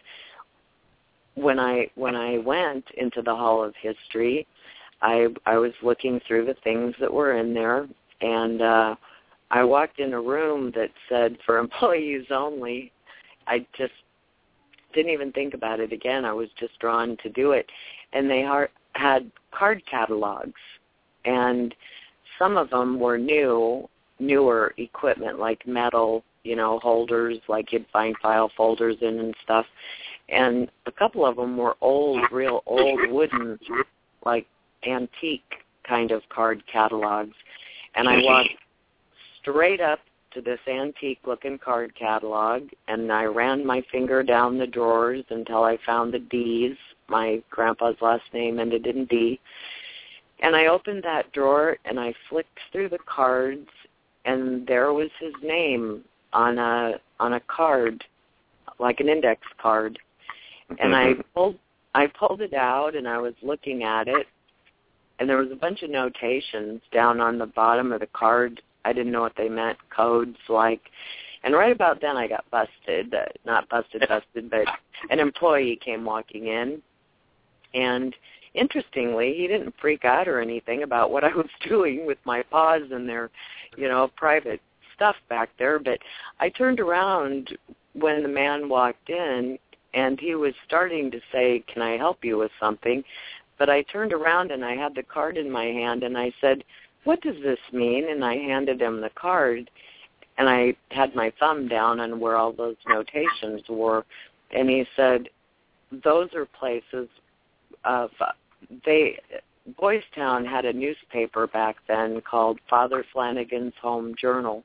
when I when I went into the Hall of History, I I was looking through the things that were in there, and uh, I walked in a room that said for employees only. I just didn't even think about it again. I was just drawn to do it, and they har- had card catalogs, and some of them were new, newer equipment like metal, you know, holders like you'd find file folders in and stuff. And a couple of them were old, real old wooden, like antique kind of card catalogs. And I walked straight up to this antique-looking card catalog, and I ran my finger down the drawers until I found the D's. My grandpa's last name ended in D. And I opened that drawer, and I flicked through the cards, and there was his name on a on a card, like an index card. And I pulled I pulled it out, and I was looking at it, and there was a bunch of notations down on the bottom of the card. I didn't know what they meant, codes like. And right about then I got busted, uh, not busted, busted, but an employee came walking in, and interestingly, he didn't freak out or anything about what I was doing with my paws and their, you know, private stuff back there. But I turned around when the man walked in, and he was starting to say, "Can I help you with something?" But I turned around and I had the card in my hand, and I said, "What does this mean?" And I handed him the card, and I had my thumb down on where all those notations were, and he said, "Those are places of they." Boys Town had a newspaper back then called Father Flanagan's Home Journal,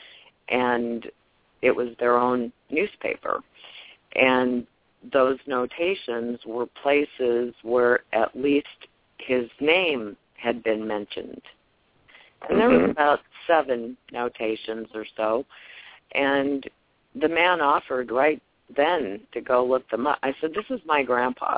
and it was their own newspaper. And those notations were places where at least his name had been mentioned. And there was about seven notations or so. And the man offered right then to go look them up. I said, "This is my grandpa.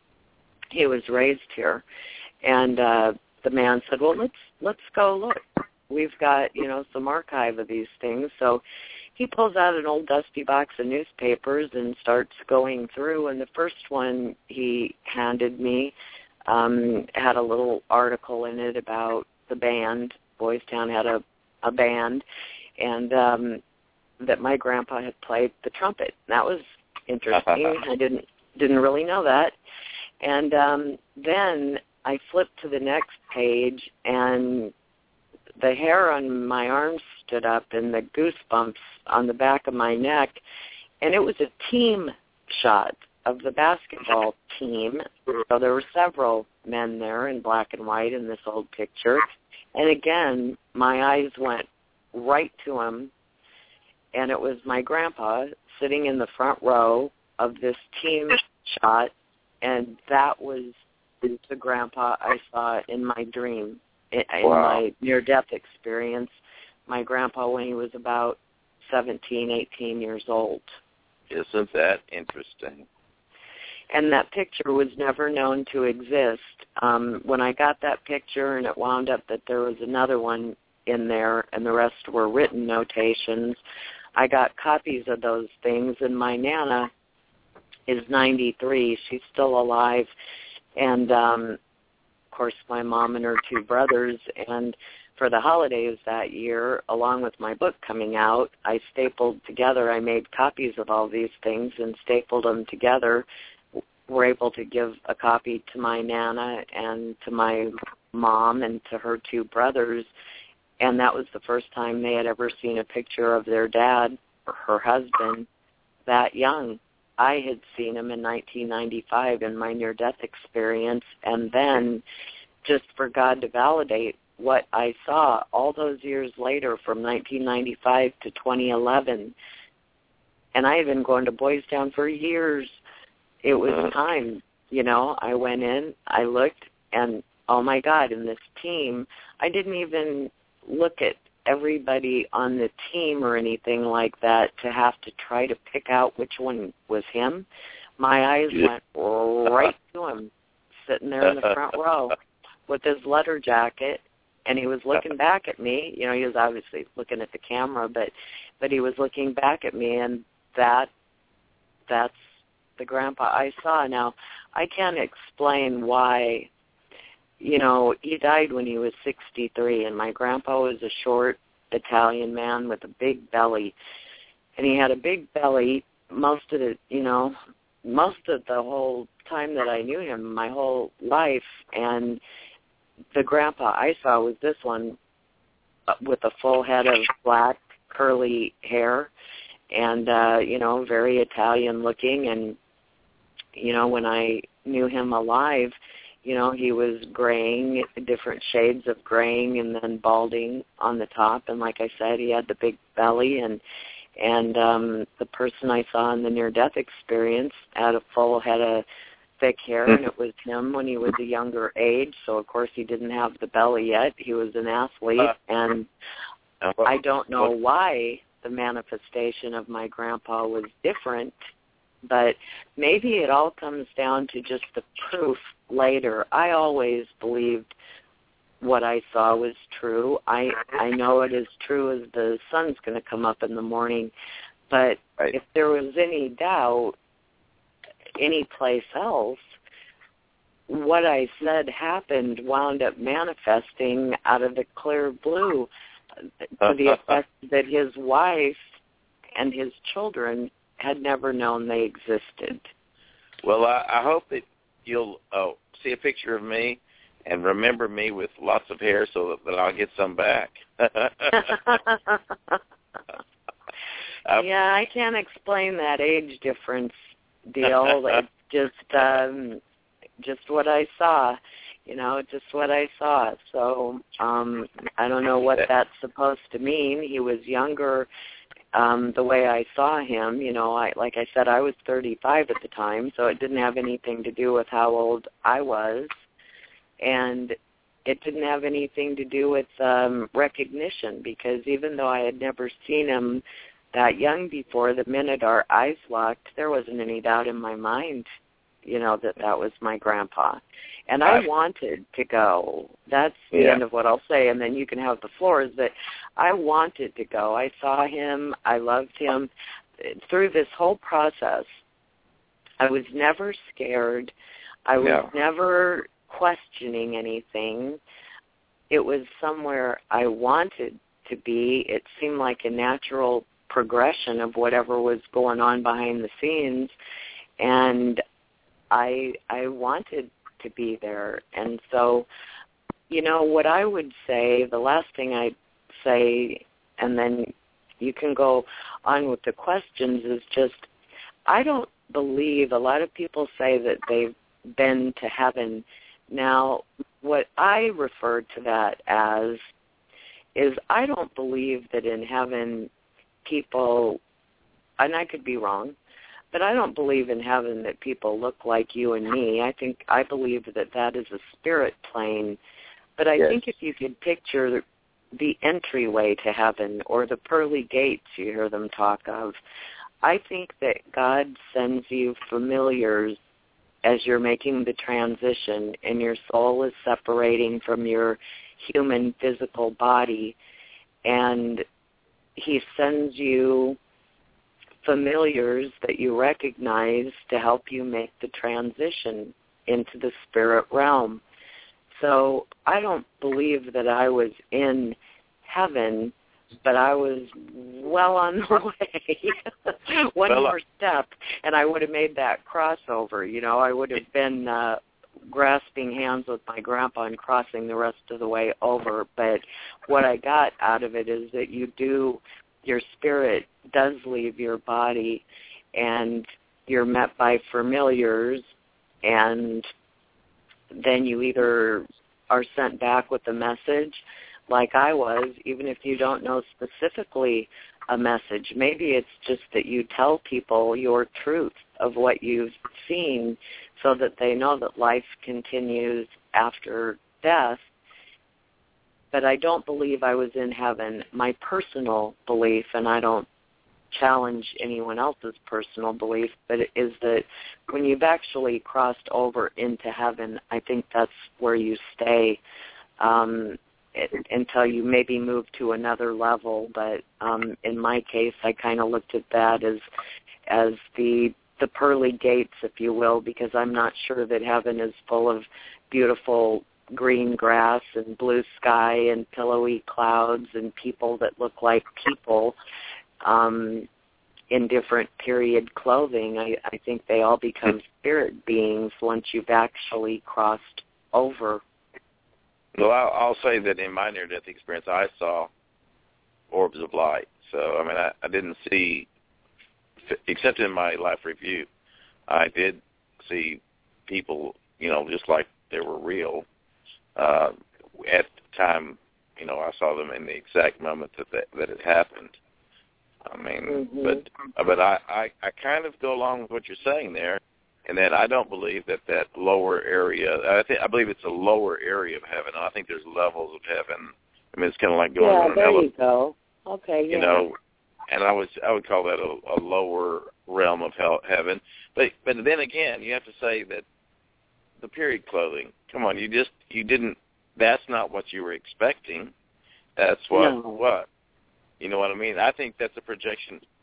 He was raised here." And uh, the man said, "Well, let's let's go look. We've got, you know, some archive of these things." So he pulls out an old dusty box of newspapers and starts going through. And the first one he handed me um, had a little article in it about the band. Boys Town had a, a band, and um, that my grandpa had played the trumpet. That was interesting. I didn't didn't really know that. And um, then I flipped to the next page, and the hair on my arms stood up and the goosebumps on the back of my neck, and it was a team shot of the basketball team. So there were several men there in black and white in this old picture. And again, my eyes went right to him, and it was my grandpa sitting in the front row of this team shot, and that was the grandpa I saw in my dream, in, in wow. my near-death experience, my grandpa when he was about seventeen, eighteen years old. Isn't that interesting? And that picture was never known to exist. Um, when I got that picture, and it wound up that there was another one in there, and the rest were written notations, I got copies of those things, and my Nana is ninety-three. She's still alive. And, um, of course, my mom and her two brothers. And for the holidays that year, along with my book coming out, I stapled together, I made copies of all these things and stapled them together. Were able to give a copy to my Nana and to my mom and to her two brothers. And that was the first time they had ever seen a picture of their dad, or her husband, that young. I had seen him in nineteen ninety-five in my near-death experience, and then just for God to validate what I saw all those years later from nineteen ninety-five to twenty eleven. And I had been going to Boys Town for years. It was time, you know. I went in, I looked, and oh, my God, in this team, I didn't even look at everybody on the team or anything like that to have to try to pick out which one was him. My eyes went right to him, sitting there in the front row with his letter jacket, and he was looking back at me. You know, he was obviously looking at the camera, but but he was looking back at me, and that that's the grandpa I saw. Now, I can't explain why. You know, he died when he was sixty-three, and my grandpa was a short Italian man with a big belly. And he had a big belly most of the, you know, most of the whole time that I knew him, my whole life. And the grandpa I saw was this one with a full head of black, curly hair and, uh, you know, very Italian looking. And, you know, when I knew him alive, you know, he was graying, different shades of graying, and then balding on the top. And like I said, he had the big belly. And and um, the person I saw in the near-death experience had a full head of thick hair, and it was him when he was a younger age. So, of course, he didn't have the belly yet. He was an athlete. And I don't know why the manifestation of my grandpa was different, but maybe it all comes down to just the proof later. I always believed what I saw was true. I I know it is true as the sun's going to come up in the morning. But right. if there was any doubt any place else, what I said happened wound up manifesting out of the clear blue to the effect that his wife and his children had never known they existed. Well, I, I hope that you'll uh, see a picture of me and remember me with lots of hair so that, that I'll get some back. Yeah, I can't explain that age difference deal. It's just um, just what I saw, you know, just what I saw. So um, I don't know what that's supposed to mean. He was younger um, the way I saw him. You know, I like I said, I was thirty-five at the time, so it didn't have anything to do with how old I was. And it didn't have anything to do with um, recognition, because even though I had never seen him that young before, the minute our eyes locked, there wasn't any doubt in my mind, you know, that that was my grandpa. And I, I wanted to go. That's the yeah. end of what I'll say, and then you can have the floor, is that I wanted to go. I saw him. I loved him. Through this whole process, I was never scared. I was no. never questioning anything. It was somewhere I wanted to be. It seemed like a natural progression of whatever was going on behind the scenes, and I I wanted to be there. And so, you know, what I would say, the last thing I'd say, and then you can go on with the questions, is just, I don't believe, a lot of people say that they've been to heaven. Now, what I refer to that as is, I don't believe that in heaven people, and I could be wrong, but I don't believe in heaven that people look like you and me. I think, I believe that that is a spirit plane. But I yes. think if you could picture the entryway to heaven, or the pearly gates you hear them talk of, I think that God sends you familiars as you're making the transition and your soul is separating from your human physical body, and he sends you familiars that you recognize to help you make the transition into the spirit realm. So I don't believe that I was in heaven, but I was well on the way. One well, more step, and I would have made that crossover. You know, I would have been uh, grasping hands with my grandpa and crossing the rest of the way over. But what I got out of it is that you do, your spirit does leave your body, and you're met by familiars, and then you either are sent back with a message, like I was, even if you don't know specifically a message. Maybe it's just that you tell people your truth of what you've seen so that they know that life continues after death. But I don't believe I was in heaven. My personal belief, and I don't challenge anyone else's personal belief, but it is that when you've actually crossed over into heaven, I think that's where you stay um, it, until you maybe move to another level. But um, in my case, I kind of looked at that as as the the pearly gates, if you will, because I'm not sure that heaven is full of beautiful green grass and blue sky and pillowy clouds and people that look like people um, in different period clothing. I, I think they all become spirit beings once you've actually crossed over. Well, I'll, I'll say that in my near-death experience, I saw orbs of light. So, I mean, I, I didn't see, except in my life review, I did see people, you know, just like they were real. Uh, at the time, you know, I saw them in the exact moment that that, that it happened. I mean, mm-hmm. but but I, I, I kind of go along with what you're saying there, and that I don't believe that that lower area, I think I believe it's a lower area of heaven. I think there's levels of heaven. I mean, it's kind of like going yeah, on an there elevator. You go. Okay, you yeah. know, and I would I would call that a, a lower realm of hell, heaven. But but then again, you have to say that the period clothing. Come on, you just you didn't. That's not what you were expecting. That's what no. what. You know what I mean? I think that's a projection that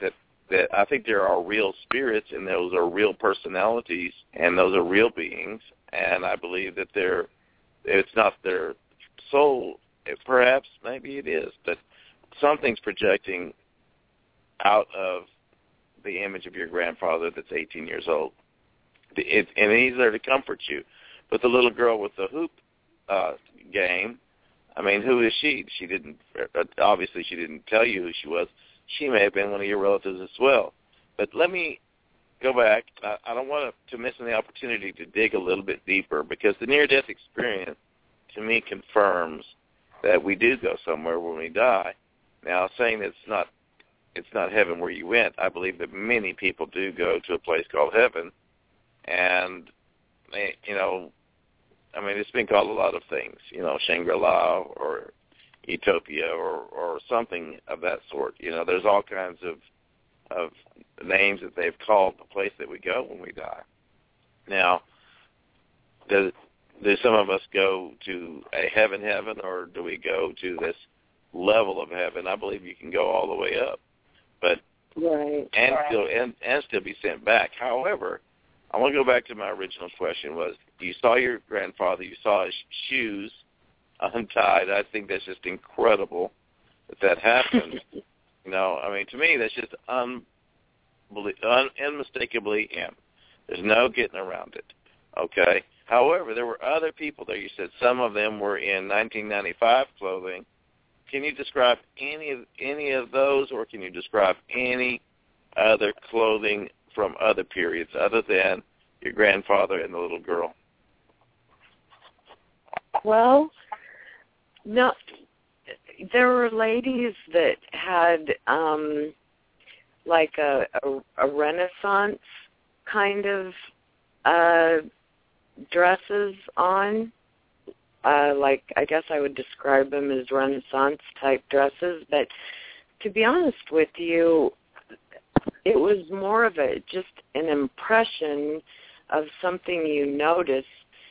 that I think there are real spirits, and those are real personalities, and those are real beings. And I believe that they're, it's not their soul. It, perhaps, maybe it is, but something's projecting out of the image of your grandfather that's eighteen years old. It, and he's there to comfort you. But the little girl with the hoop uh, game, I mean, who is she? She didn't, obviously she didn't tell you who she was. She may have been one of your relatives as well. But let me go back. I, I don't want to miss the opportunity to dig a little bit deeper, because the near-death experience, to me, confirms that we do go somewhere when we die. Now, saying that it's not, it's not heaven where you went, I believe that many people do go to a place called heaven. And, they, you know, I mean, it's been called a lot of things, you know, Shangri-La or Utopia or, or something of that sort. You know, there's all kinds of of names that they've called the place that we go when we die. Now, does, do some of us go to a heaven heaven, or do we go to this level of heaven? I believe you can go all the way up, but right, and right. still and, and still be sent back. However, I want to go back to my original question: was you saw your grandfather, you saw his shoes untied. I think that's just incredible that that happened. You know, I mean, to me, that's just unbelie- un- unmistakably him. There's no getting around it, okay? However, there were other people there. You said some of them were in nineteen ninety-five clothing. Can you describe any of, any of those, or can you describe any other clothing from other periods other than your grandfather and the little girl? Well, no, there were ladies that had um, like a, a, a Renaissance kind of uh, dresses on. Uh, like, I guess I would describe them as Renaissance-type dresses. But to be honest with you, it was more of a just an impression of something you noticed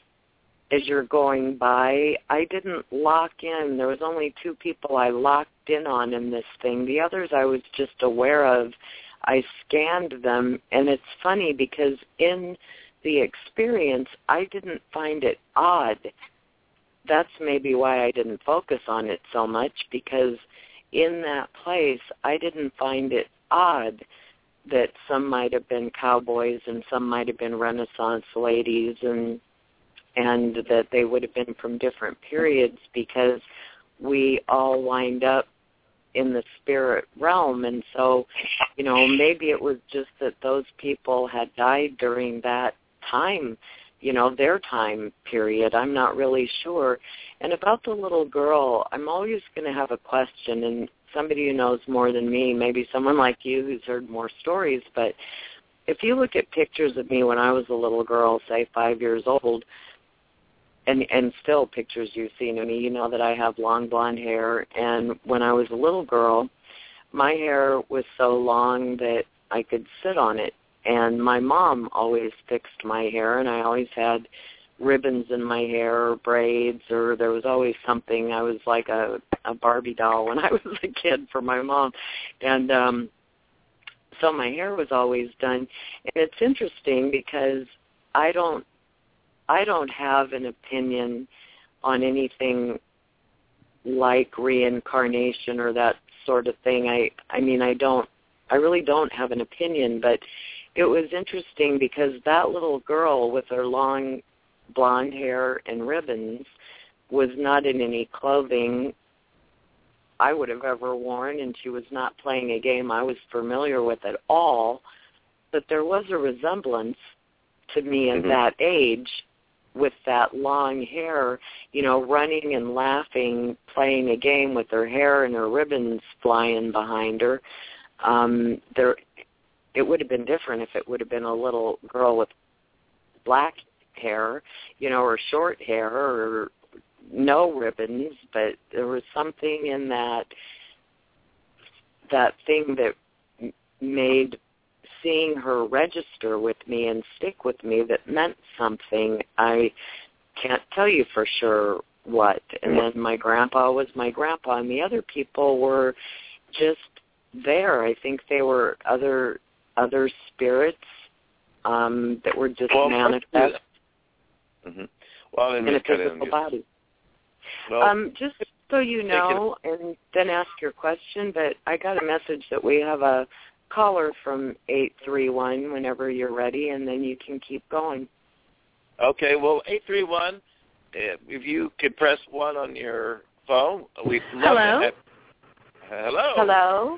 as you're going by. I didn't lock in. There was only two people I locked in on in this thing. The others I was just aware of. I scanned them, and it's funny because in the experience, I didn't find it odd. That's maybe why I didn't focus on it so much, because in that place, I didn't find it odd that some might have been cowboys and some might have been Renaissance ladies, and and that they would have been from different periods, because we all wind up in the spirit realm. And so, you know, maybe it was just that those people had died during that time, you know, their time period. I'm not really sure. And about the little girl, I'm always going to have a question, and somebody who knows more than me, maybe someone like you who's heard more stories, but if you look at pictures of me when I was a little girl, say five years old, and and still pictures you've seen of me, you know that I have long blonde hair. And when I was a little girl, my hair was so long that I could sit on it. And my mom always fixed my hair, and I always had ribbons in my hair or braids, or there was always something. I was like a, a Barbie doll when I was a kid for my mom. And um, so my hair was always done. And it's interesting because I don't I don't have an opinion on anything like reincarnation or that sort of thing. I, I mean, I don't, I really don't have an opinion, but it was interesting because that little girl with her long blonde hair and ribbons was not in any clothing I would have ever worn, and she was not playing a game I was familiar with at all, but there was a resemblance to me at mm-hmm. that age, with that long hair, you know, running and laughing, playing a game with her hair and her ribbons flying behind her. Um, there, it would have been different if it would have been a little girl with black hair, you know, or short hair or no ribbons, but there was something in that, that thing that made seeing her register with me and stick with me that meant something. I can't tell you for sure what. And then my grandpa was my grandpa, and the other people were just there. I think they were other other spirits um, that were just well, manifest mm-hmm. well, in a physical body. Well, um, just so you know, and then ask your question, but I got a message that we have a caller from eight three one whenever you're ready, and then you can keep going. Okay, well, eight three one, if you could press one on your phone, we'd love Hello? to have... Hello. Hello.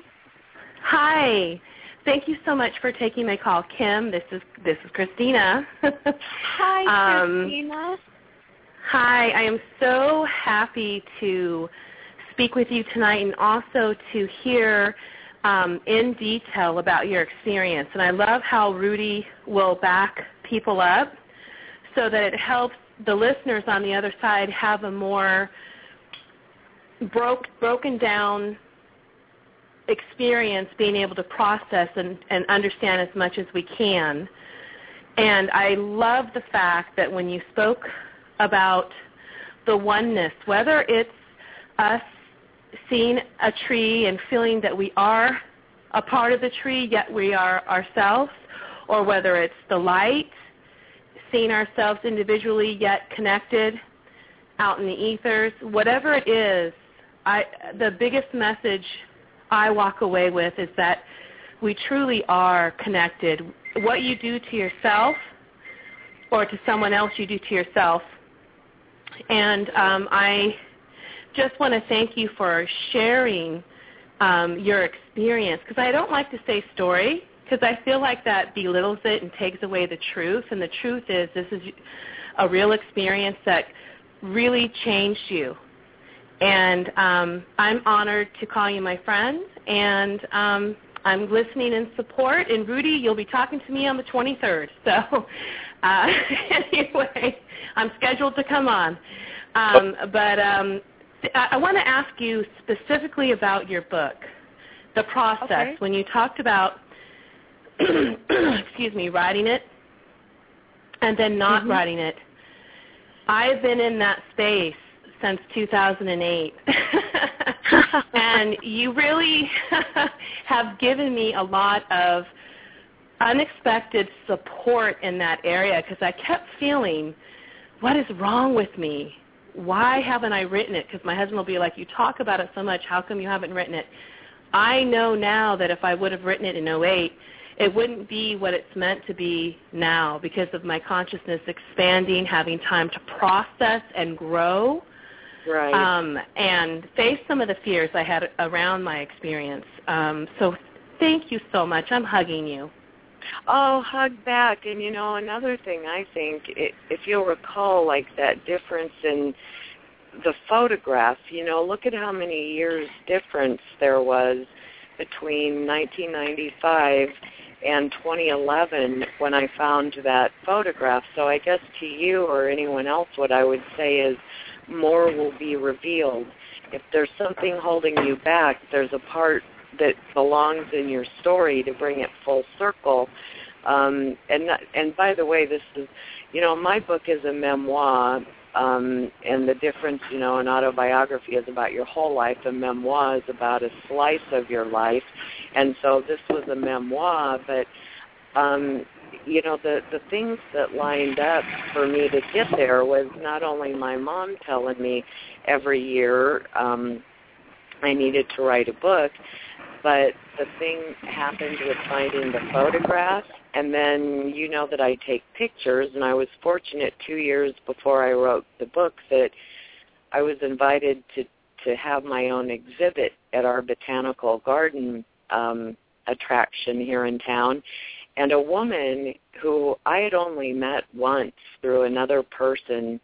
Hi. Thank you so much for taking my call, Kim. This is this is Christina. Hi, um, Christina. Hi. I am so happy to speak with you tonight and also to hear um, in detail about your experience. And I love how Rudy will back people up so that it helps the listeners on the other side have a more broke, broken down experience, being able to process and, and understand as much as we can. And I love the fact that when you spoke about the oneness, whether it's us seeing a tree and feeling that we are a part of the tree, yet we are ourselves, or whether it's the light, seeing ourselves individually yet connected out in the ethers, whatever it is, I, the biggest message I walk away with is that we truly are connected. What you do to yourself or to someone else, you do to yourself. And um, I just want to thank you for sharing um, your experience, because I don't like to say story, because I feel like that belittles it and takes away the truth. And the truth is this is a real experience that really changed you. And um, I'm honored to call you my friend, and um, I'm listening in support. And, Rudy, you'll be talking to me on the twenty-third. So uh, anyway, I'm scheduled to come on. Um, but um, I, I want to ask you specifically about your book, the process. Okay. When you talked about, excuse me, writing it and then not mm-hmm. writing it, I've been in that space since two thousand eight. And you really have given me a lot of unexpected support in that area, because I kept feeling, what is wrong with me? Why haven't I written it? Because my husband will be like, you talk about it so much, how come you haven't written it? I know now that if I would have written it in oh eight, it wouldn't be what it's meant to be now, because of my consciousness expanding, having time to process and grow. Right. Um, and face some of the fears I had around my experience. Um, so thank you so much. I'm hugging you. Oh, hug back. And, you know, another thing I think, it, if you'll recall, like that difference in the photograph, you know, look at how many years difference there was between nineteen ninety-five and twenty eleven when I found that photograph. So I guess to you or anyone else, what I would say is, more will be revealed. If there's something holding you back, there's a part that belongs in your story to bring it full circle. Um, and that, and by the way, this is, you know, my book is a memoir, um, and the difference, you know, an autobiography is about your whole life. A memoir is about a slice of your life. And so this was a memoir, but um, you know, the, the things that lined up for me to get there was not only my mom telling me every year um, I needed to write a book, but the thing happened with finding the photograph. And then you know that I take pictures, and I was fortunate two years before I wrote the book that I was invited to, to have my own exhibit at our botanical garden um, attraction here in town. And a woman who I had only met once through another person,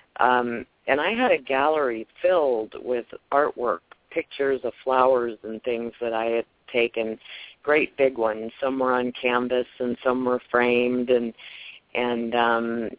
um, and I had a gallery filled with artwork, pictures of flowers and things that I had taken, great big ones. Some were on canvas and some were framed, and and um,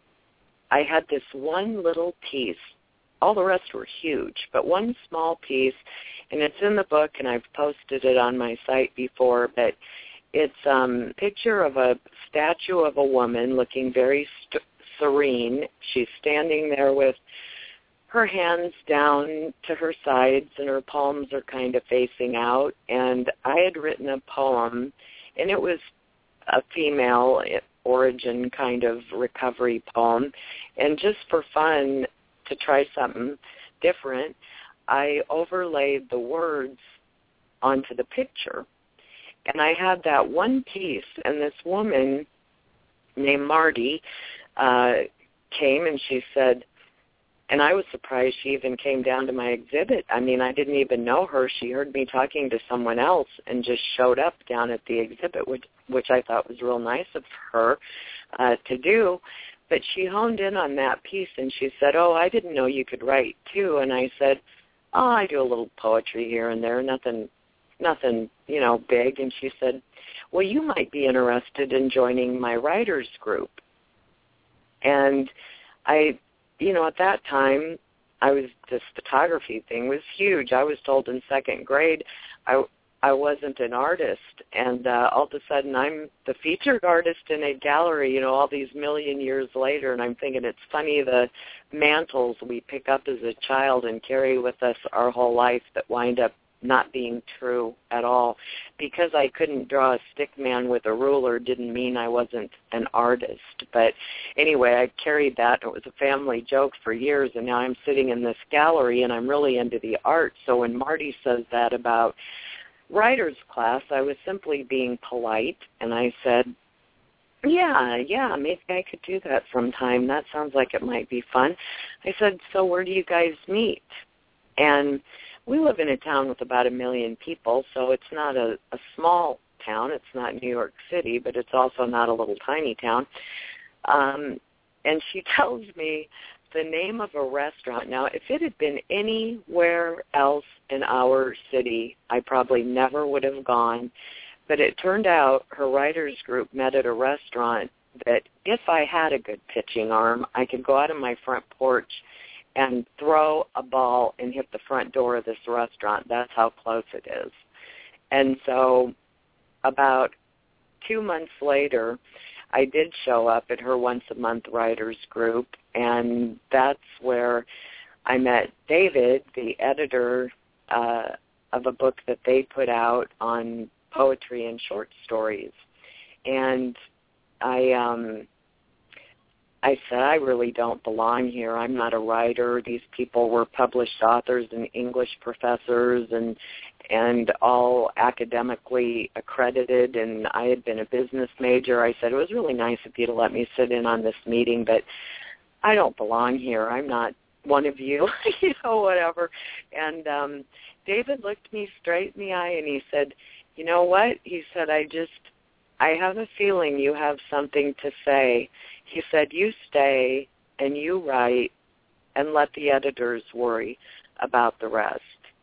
I had this one little piece. All the rest were huge, but one small piece, and it's in the book, and I've posted it on my site before, but it's um, a picture of a statue of a woman looking very st- serene. She's standing there with her hands down to her sides and her palms are kind of facing out. And I had written a poem, and it was a female origin kind of recovery poem. And just for fun, to try something different, I overlaid the words onto the picture. And I had that one piece, and this woman named Marty uh, came and she said, and I was surprised she even came down to my exhibit. I mean, I didn't even know her. She heard me talking to someone else and just showed up down at the exhibit, which, which I thought was real nice of her uh, to do. But she honed in on that piece, and she said, oh, I didn't know you could write, too. And I said, oh, I do a little poetry here and there, nothing, nothing, you know, big. And she said, well, you might be interested in joining my writers group. And I... You know, at that time, I was this photography thing was huge. I was told in second grade I, I wasn't an artist, and uh, all of a sudden I'm the featured artist in a gallery, you know, all these million years later, and I'm thinking it's funny the mantles we pick up as a child and carry with us our whole life that wind up not being true at all. Because I couldn't draw a stick man with a ruler didn't mean I wasn't an artist. But anyway, I carried that. It was a family joke for years, and now I'm sitting in this gallery, and I'm really into the art. So when Marty says that about writer's class, I was simply being polite, and I said, yeah, yeah, maybe I could do that sometime. That sounds like it might be fun. I said, so where do you guys meet? And we live in a town with about a million people, so it's not a, a small town. It's not New York City, but it's also not a little tiny town. Um, and she tells me the name of a restaurant. Now, if it had been anywhere else in our city, I probably never would have gone. But it turned out her writers group met at a restaurant that if I had a good pitching arm, I could go out on my front porch and throw a ball and hit the front door of this restaurant. That's how close it is. And so about two months later, I did show up at her once-a-month writers group, and that's where I met David, the editor uh, of a book that they put out on poetry and short stories. And I... um I said, I really don't belong here. I'm not a writer. These people were published authors and English professors and and all academically accredited, and I had been a business major. I said, it was really nice of you to let me sit in on this meeting, but I don't belong here. I'm not one of you, you know, whatever. And um, David looked me straight in the eye, and he said, you know what? He said, I just, I have a feeling you have something to say. He said, you stay and you write and let the editors worry about the rest.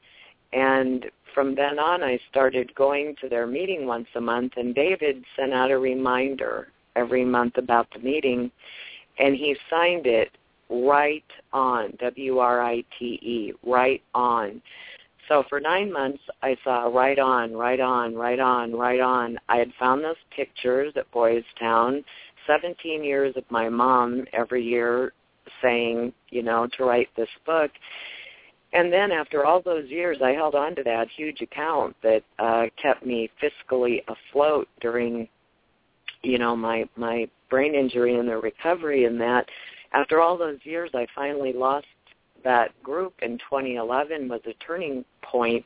And from then on, I started going to their meeting once a month, and David sent out a reminder every month about the meeting, and he signed it Right On, W R I T E, Right On. So for nine months, I saw Right On, Right On, Right On, Right On. I had found those pictures at Boys Town, seventeen years of my mom every year saying, you know, to write this book. And then after all those years, I held on to that huge account that uh, kept me fiscally afloat during, you know, my, my brain injury and the recovery and that. After all those years, I finally lost that group in twenty eleven was a turning point.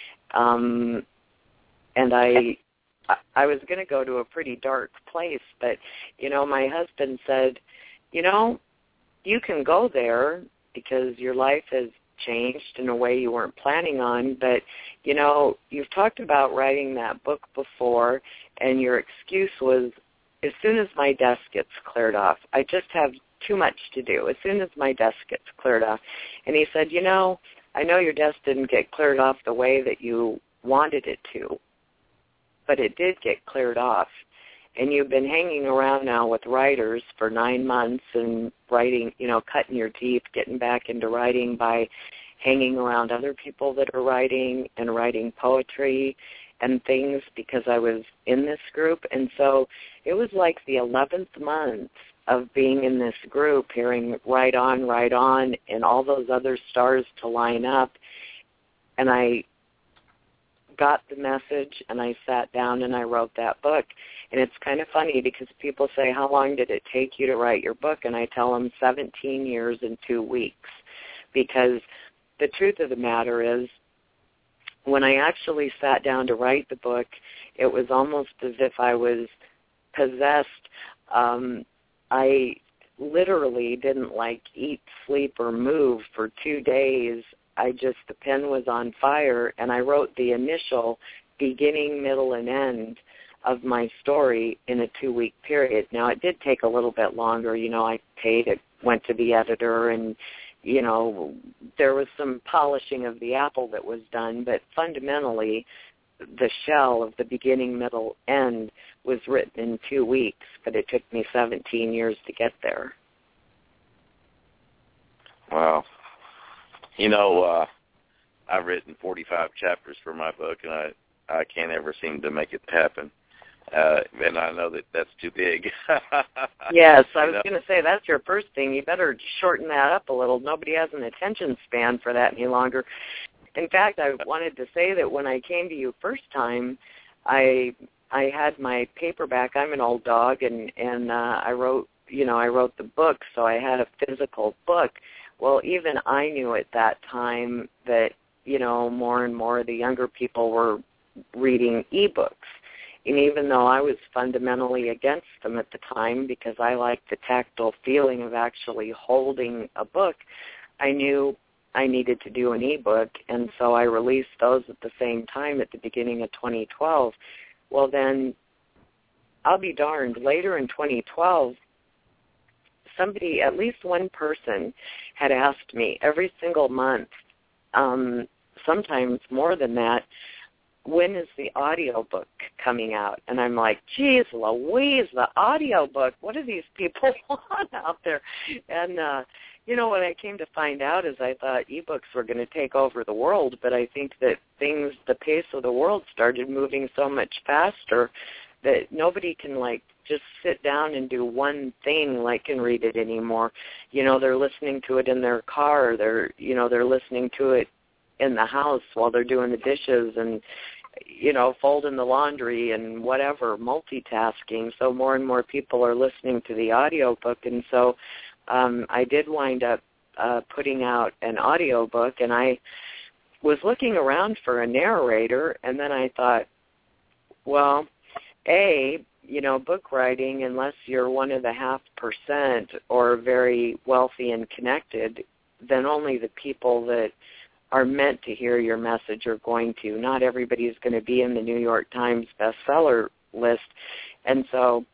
Um, and I... I was going to go to a pretty dark place, but, you know, my husband said, you know, you can go there because your life has changed in a way you weren't planning on, but, you know, you've talked about writing that book before, and your excuse was, as soon as my desk gets cleared off, I just have too much to do, as soon as my desk gets cleared off. And he said, you know, I know your desk didn't get cleared off the way that you wanted it to, but it did get cleared off. And you've been hanging around now with writers for nine months and writing, you know, cutting your teeth, getting back into writing by hanging around other people that are writing and writing poetry and things because I was in this group. And so it was like the eleventh month of being in this group, hearing Right On, Right On, and all those other stars to line up. And I got the message, and I sat down and I wrote that book. And it's kind of funny because people say, how long did it take you to write your book? And I tell them seventeen years and two weeks. Because the truth of the matter is, when I actually sat down to write the book, it was almost as if I was possessed. Um, I literally didn't like eat, sleep, or move for two days. I just, the pen was on fire, and I wrote the initial beginning, middle, and end of my story in a two-week period. Now, it did take a little bit longer. You know, I paid it, went to the editor, and, you know, there was some polishing of the apple that was done, but fundamentally, the shell of the beginning, middle, end was written in two weeks, but it took me seventeen years to get there. Wow. You know, uh, I've written forty-five chapters for my book, and I, I can't ever seem to make it happen. Uh, and I know that that's too big. Yes, I was know? going to say, that's your first thing. You better shorten that up a little. Nobody has an attention span for that any longer. In fact, I wanted to say that when I came to you first time, I I had my paperback. I'm an old dog, and, and uh, I wrote, you know, I wrote the book, so I had a physical book. Well, even I knew at that time that, you know, more and more of the younger people were reading ebooks. And even though I was fundamentally against them at the time because I liked the tactile feeling of actually holding a book, I knew I needed to do an ebook, and so I released those at the same time at the beginning of twenty twelve. Well, then, I'll be darned, later in twenty twelve, somebody, at least one person, had asked me every single month, um, sometimes more than that, when is the audiobook coming out? And I'm like, geez, Louise, the audiobook, what do these people want out there? And, uh, you know, what I came to find out is I thought ebooks were going to take over the world, but I think that things, the pace of the world started moving so much faster that nobody can, like, just sit down and do one thing like and read it anymore. You know, they're listening to it in their car. They're, you know, they're listening to it in the house while they're doing the dishes and, you know, folding the laundry and whatever, multitasking. So more and more people are listening to the audiobook. And so um, I did wind up uh, putting out an audiobook, and I was looking around for a narrator, and then I thought, well, A, you know, book writing, unless you're one of the half percent or very wealthy and connected, then only the people that are meant to hear your message are going to. Not everybody is going to be in the New York Times bestseller list. And so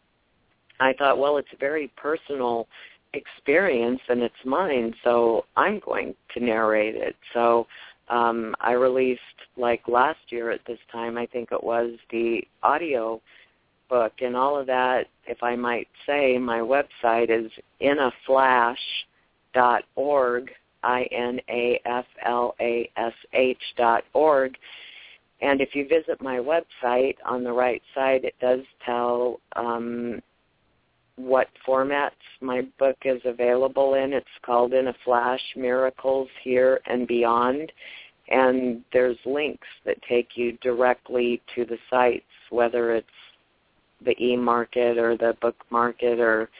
I thought, well, it's a very personal experience, and it's mine, so I'm going to narrate it. So um, I released, like last year at this time, I think it was, the audio book, and all of that, if I might say, my website is inaflash dot org, I N A F L A S H dot org. And if you visit my website, on the right side, it does tell um, what formats my book is available in. It's called In a Flash, Miracles Here and Beyond. And there's links that take you directly to the sites, whether it's the e-market or the book market or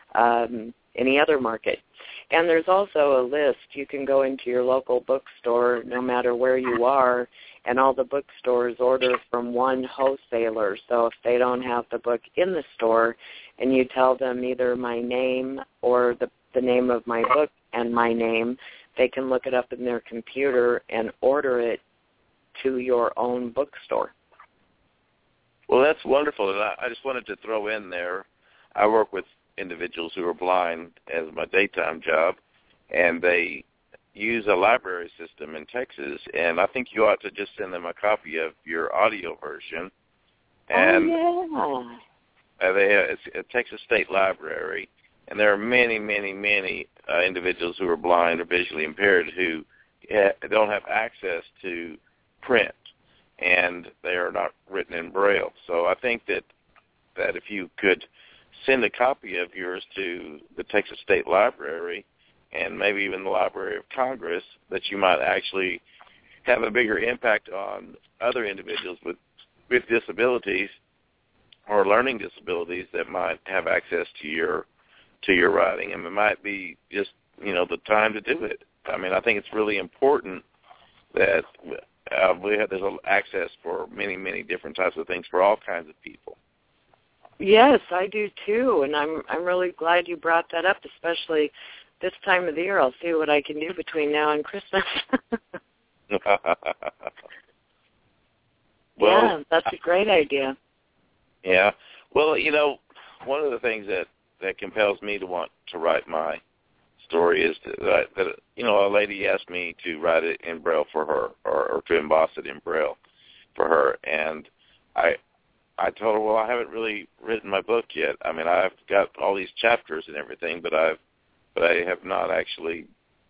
um, any other market. And there's also a list. You can go into your local bookstore, no matter where you are, and all the bookstores order from one wholesaler. So if they don't have the book in the store, and you tell them either my name or the, the name of my book and my name, they can look it up in their computer and order it to your own bookstore. Well, that's wonderful. And I, I just wanted to throw in there, I work with individuals who are blind as my daytime job, and they use a library system in Texas, and I think you ought to just send them a copy of your audio version. And oh, yeah. uh, they have, it's a Texas State Library, and there are many, many, many uh, individuals who are blind or visually impaired who ha- don't have access to print, and they are not written in Braille. So I think that, that if you could send a copy of yours to the Texas State Library and maybe even the Library of Congress, that you might actually have a bigger impact on other individuals with, with disabilities or learning disabilities that might have access to your to your writing. And it might be just, you know, the time to do it. I mean, I think it's really important that uh, we have there's access for many, many different types of things for all kinds of people. Yes, I do too, and I'm I'm really glad you brought that up, especially this time of the year. I'll see what I can do between now and Christmas. Well, yeah, that's a great idea. Yeah. Well, you know, one of the things that, that compels me to want to write my story is that, that, you know, a lady asked me to write it in Braille for her, or, or to emboss it in Braille for her, and I I told her, well, I haven't really written my book yet. I mean, I've got all these chapters and everything, but I've but I have not actually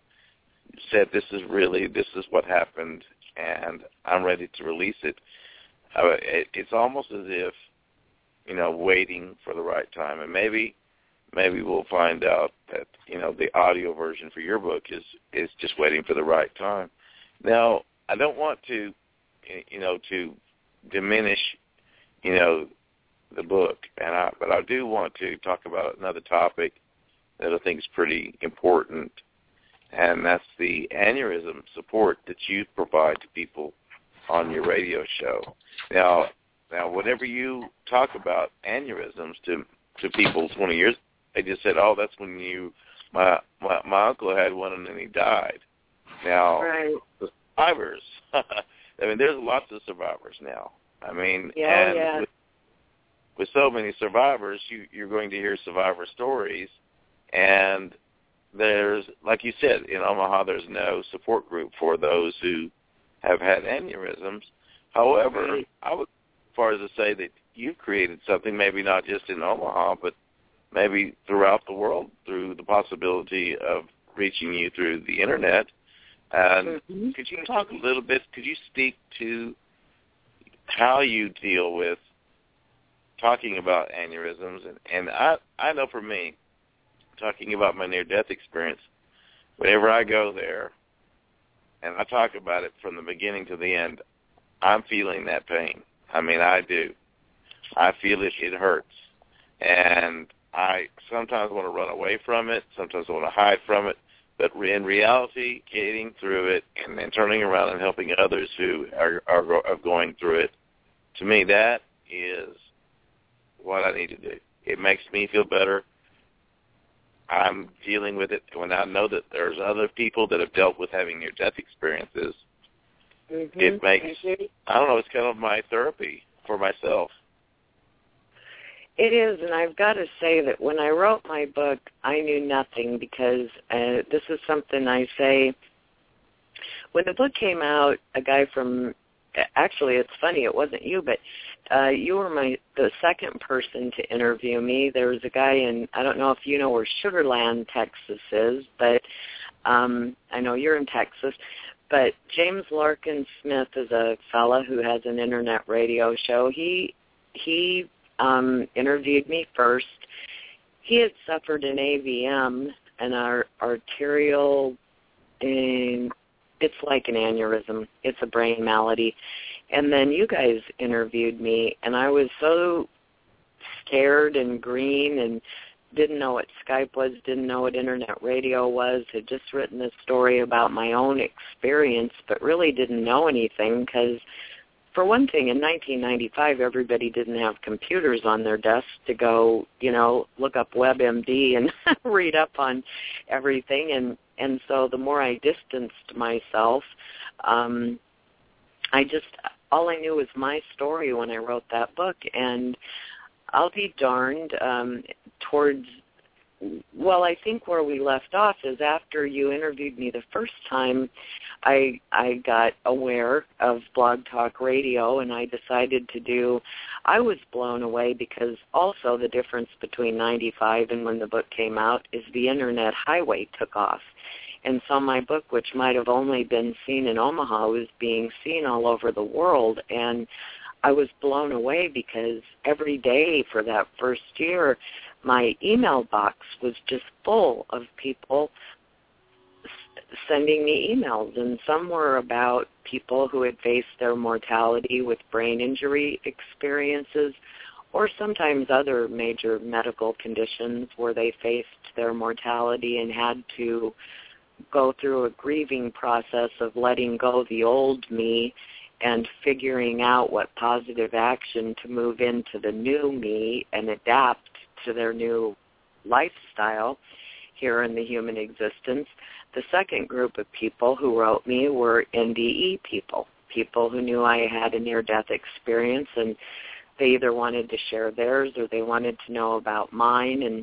said this is really, this is what happened, and I'm ready to release it. Uh, it it's almost as if, you know, waiting for the right time. And maybe maybe we'll find out that, you know, the audio version for your book is, is just waiting for the right time. Now, I don't want to, you know, to diminish, you know, the book, and I, but I do want to talk about another topic that I think is pretty important, and that's the aneurysm support that you provide to people on your radio show. Now, now, whenever you talk about aneurysms to to people twenty years, they just said, "Oh, that's when you my my, my uncle had one and then he died." Now, right. The survivors. I mean, there's lots of survivors now. I mean, yeah, and yeah. With, with so many survivors, you, you're going to hear survivor stories, and there's, like you said, in Omaha, there's no support group for those who have had aneurysms. However, Right. I would, as far as to say that you've created something, maybe not just in Omaha, but maybe throughout the world, through the possibility of reaching you through the internet. And mm-hmm. Could you talk a little bit, could you speak to how you deal with talking about aneurysms? And, and I, I know for me, talking about my near-death experience, whenever I go there and I talk about it from the beginning to the end, I'm feeling that pain. I mean, I do. I feel it. It hurts. And I sometimes want to run away from it. Sometimes I want to hide from it. But in reality, getting through it and then turning around and helping others who are, are, are going through it, to me, that is what I need to do. It makes me feel better. I'm dealing with it when I know that there's other people that have dealt with having near-death experiences. Mm-hmm. It makes, mm-hmm. I don't know, it's kind of my therapy for myself. It is, and I've got to say that when I wrote my book, I knew nothing, because uh, this is something I say. When the book came out, a guy from, actually it's funny, it wasn't you, but uh, you were my the second person to interview me. There was a guy in, I don't know if you know where Sugar Land, Texas is, but um, I know you're in Texas. But James Larkin Smith is a fella who has an internet radio show. He he um, interviewed me first. He had suffered an A V M, an ar- arterial, and it's like an aneurysm. It's a brain malady. And then you guys interviewed me, and I was so scared and green and didn't know what Skype was, didn't know what internet radio was, had just written a story about my own experience, but really didn't know anything because, for one thing, in nineteen ninety-five, everybody didn't have computers on their desks to go, you know, look up WebMD and read up on everything. And, and so the more I distanced myself, um, I just, all I knew was my story when I wrote that book. And I'll be darned, um, towards, well, I think where we left off is after you interviewed me the first time, I I got aware of Blog Talk Radio, and I decided to do, I was blown away because also the difference between ninety-five and when the book came out is the internet highway took off. And so my book, which might have only been seen in Omaha, was being seen all over the world. And I was blown away because every day for that first year, my email box was just full of people sending me emails, and some were about people who had faced their mortality with brain injury experiences, or sometimes other major medical conditions where they faced their mortality and had to go through a grieving process of letting go the old me and figuring out what positive action to move into the new me and adapt to their new lifestyle here in the human existence. The second group of people who wrote me were N D E people, people who knew I had a near-death experience, and they either wanted to share theirs or they wanted to know about mine. And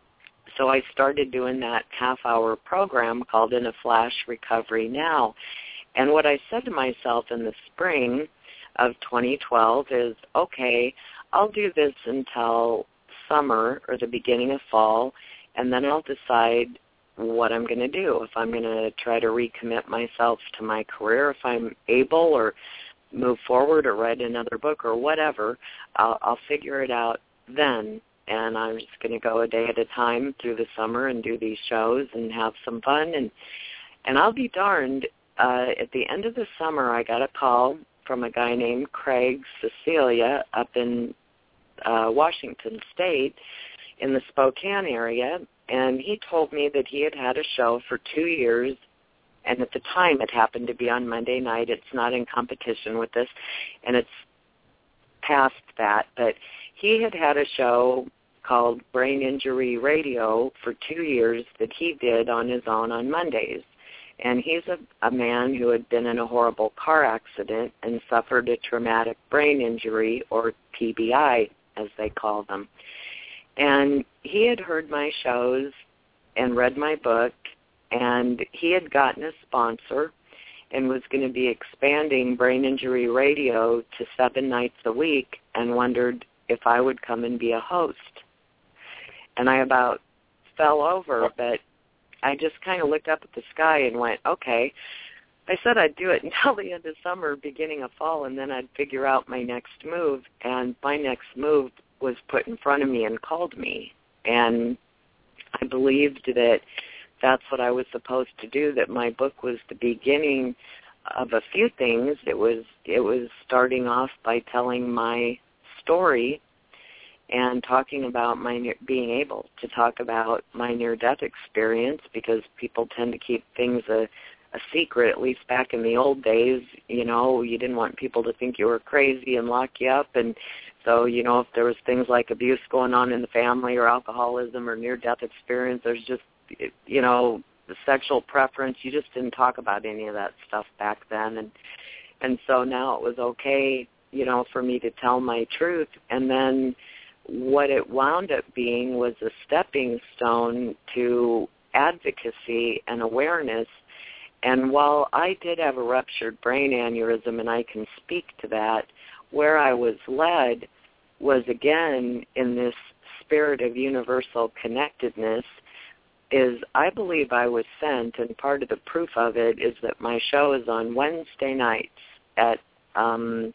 so I started doing that half-hour program called In a Flash Recovery Now. And what I said to myself in the spring of twenty twelve is, okay, I'll do this until summer or the beginning of fall, and then I'll decide what I'm going to do, if I'm going to try to recommit myself to my career, if I'm able, or move forward or write another book or whatever. I'll, I'll figure it out then, and I'm just going to go a day at a time through the summer and do these shows and have some fun. And, and I'll be darned, uh, at the end of the summer, I got a call from a guy named Craig Cecilia up in uh, Washington State in the Spokane area, and he told me that he had had a show for two years, and at the time it happened to be on Monday night. It's not in competition with this, and it's past that, but he had had a show called Brain Injury Radio for two years that he did on his own on Mondays. And he's a, a man who had been in a horrible car accident and suffered a traumatic brain injury, or T B I, as they call them. And he had heard my shows and read my book, and he had gotten a sponsor and was going to be expanding Brain Injury Radio to seven nights a week, and wondered if I would come and be a host. And I about fell over, but I just kind of looked up at the sky and went, okay. I said I'd do it until the end of summer, beginning of fall, and then I'd figure out my next move. And my next move was put in front of me and called me. And I believed that that's what I was supposed to do, that my book was the beginning of a few things. It was it was starting off by telling my story and talking about my near, being able to talk about my near-death experience, because people tend to keep things a, a secret, at least back in the old days. You know, you didn't want people to think you were crazy and lock you up. And so, you know, if there was things like abuse going on in the family or alcoholism or near-death experience, there's just, you know, the sexual preference, you just didn't talk about any of that stuff back then. And and so now it was okay, you know, for me to tell my truth. And then what it wound up being was a stepping stone to advocacy and awareness. And while I did have a ruptured brain aneurysm, and I can speak to that, where I was led was, again, in this spirit of universal connectedness, is I believe I was sent, and part of the proof of it is that my show is on Wednesday nights at um,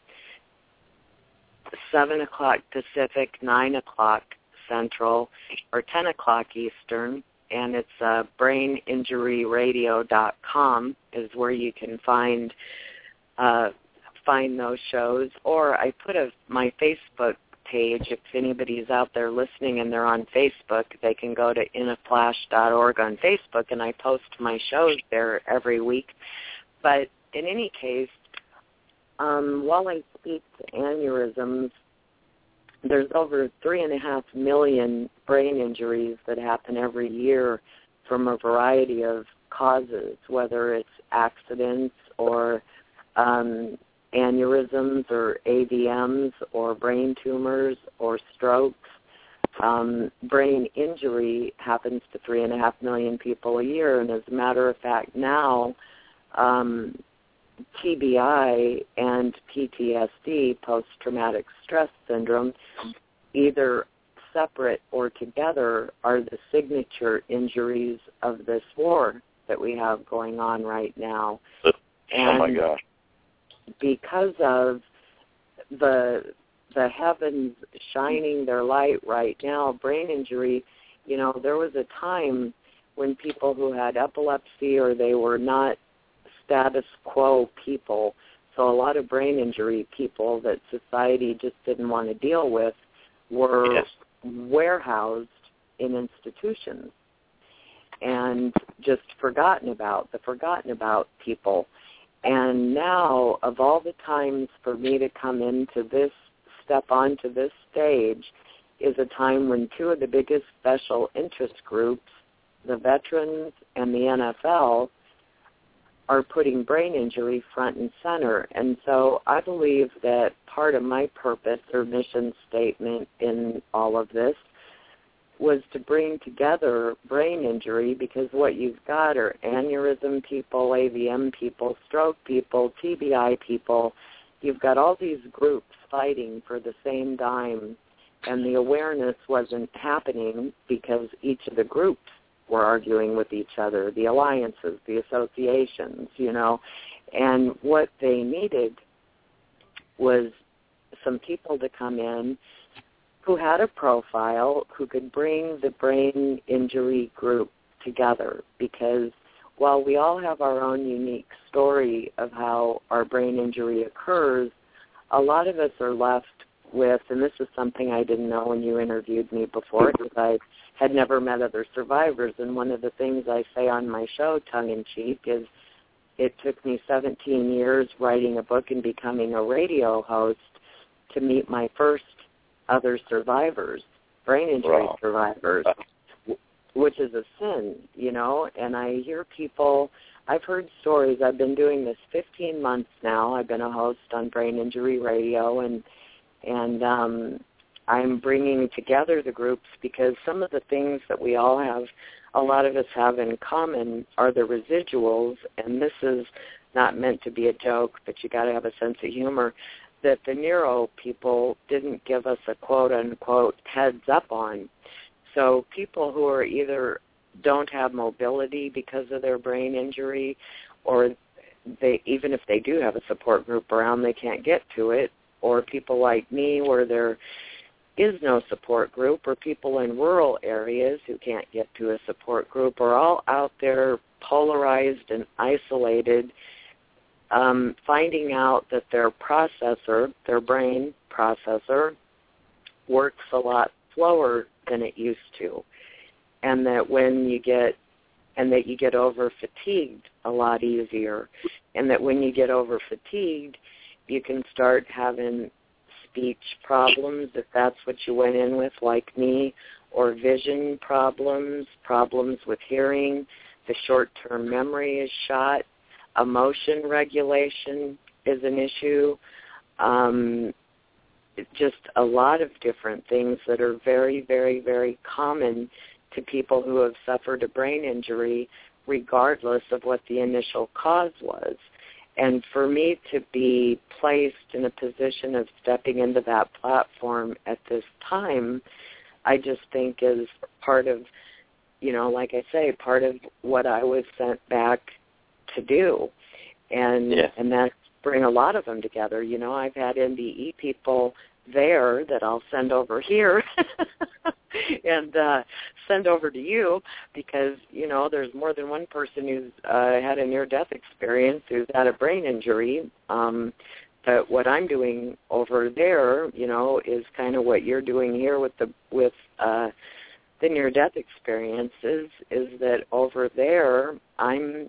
seven o'clock Pacific, nine o'clock Central, or ten o'clock Eastern, and it's uh, brain injury radio dot com is where you can find uh, find those shows. Or I put a, my Facebook page, if anybody's out there listening and they're on Facebook, they can go to in a flash dot org on Facebook, and I post my shows there every week. But in any case, um, while I speak to aneurysms, there's over three and a half million brain injuries that happen every year from a variety of causes, whether it's accidents or um, aneurysms or A V Ms or brain tumors or strokes. Um, brain injury happens to three and a half million people a year, and as a matter of fact now, um, T B I and P T S D, post-traumatic stress syndrome, either separate or together, are the signature injuries of this war that we have going on right now. Oh, and my gosh. Because of the the heavens shining their light right now, brain injury, you know, there was a time when people who had epilepsy or they were not status quo people, so a lot of brain injury people that society just didn't want to deal with were yes. warehoused in institutions and just forgotten about, the forgotten about people. And now, of all the times for me to come into this, step onto this stage, is a time when two of the biggest special interest groups, the veterans and the N F L, are putting brain injury front and center. And so I believe that part of my purpose or mission statement in all of this was to bring together brain injury, because what you've got are aneurysm people, A V M people, stroke people, T B I people. You've got all these groups fighting for the same dime, and the awareness wasn't happening because each of the groups were arguing with each other, the alliances, the associations, you know. And what they needed was some people to come in who had a profile, who could bring the brain injury group together, because while we all have our own unique story of how our brain injury occurs, a lot of us are left with, and this is something I didn't know when you interviewed me before, because I had never met other survivors, and one of the things I say on my show, tongue-in-cheek, is it took me seventeen years writing a book and becoming a radio host to meet my first other survivors, brain injury wow. survivors, which is a sin, you know. And I hear people, I've heard stories, I've been doing this fifteen months now, I've been a host on Brain Injury Radio, and and um, I'm bringing together the groups because some of the things that we all have, a lot of us have in common, are the residuals, and this is not meant to be a joke, but you got to have a sense of humor, that the neuro people didn't give us a quote-unquote heads up on. So people who are either don't have mobility because of their brain injury, or they, even if they do have a support group around, they can't get to it, or people like me where there is no support group, or people in rural areas who can't get to a support group, are all out there polarized and isolated, um, finding out that their processor, their brain processor, works a lot slower than it used to, and that when you get and that you get over fatigued a lot easier, and that when you get over fatigued, you can start having speech problems, if that's what you went in with, like me, or vision problems, problems with hearing, the short-term memory is shot, emotion regulation is an issue, um, just a lot of different things that are very, very, very common to people who have suffered a brain injury, regardless of what the initial cause was. And for me to be placed in a position of stepping into that platform at this time, I just think is part of, you know, like I say, part of what I was sent back to do. And yeah. and that's bring a lot of them together. You know, I've had N D E people there that I'll send over here and uh, send over to you, because, you know, there's more than one person who's uh, had a near-death experience who's had a brain injury. Um, but what I'm doing over there, you know, is kind of what you're doing here with the with uh, the near-death experiences, is that over there I'm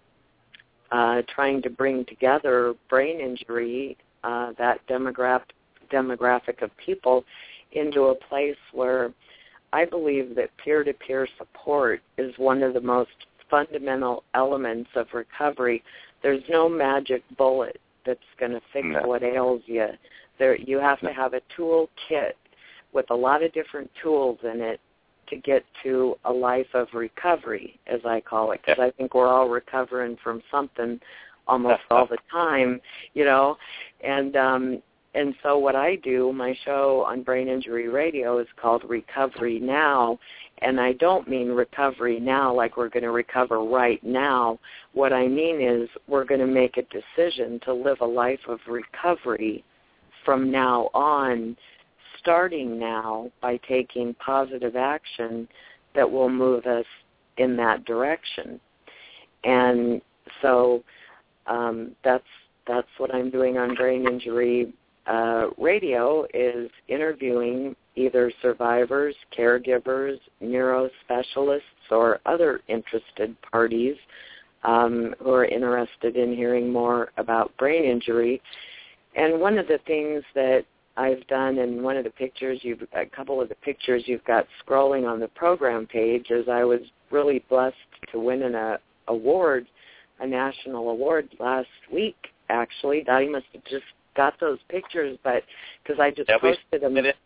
uh, trying to bring together brain injury, uh, that demographic demographic of people, into a place where I believe that peer-to-peer support is one of the most fundamental elements of recovery. There's no magic bullet that's going to fix no. what ails you. There, you have no. to have a tool kit with a lot of different tools in it to get to a life of recovery, as I call it, because yeah. I think we're all recovering from something almost all the time, you know, and um, And so what I do, my show on Brain Injury Radio is called Recovery Now, and I don't mean recovery now like we're going to recover right now. What I mean is we're going to make a decision to live a life of recovery from now on, starting now by taking positive action that will move us in that direction. And so um, that's that's what I'm doing on Brain Injury uh, Radio, is interviewing either survivors, caregivers, neurospecialists, or other interested parties um, who are interested in hearing more about brain injury. And one of the things that I've done, and one of the pictures, you've a couple of the pictures you've got scrolling on the program page, is I was really blessed to win an uh, award, a national award last week, actually. Dottie must have just got those pictures, but because I just yeah, posted them. you know,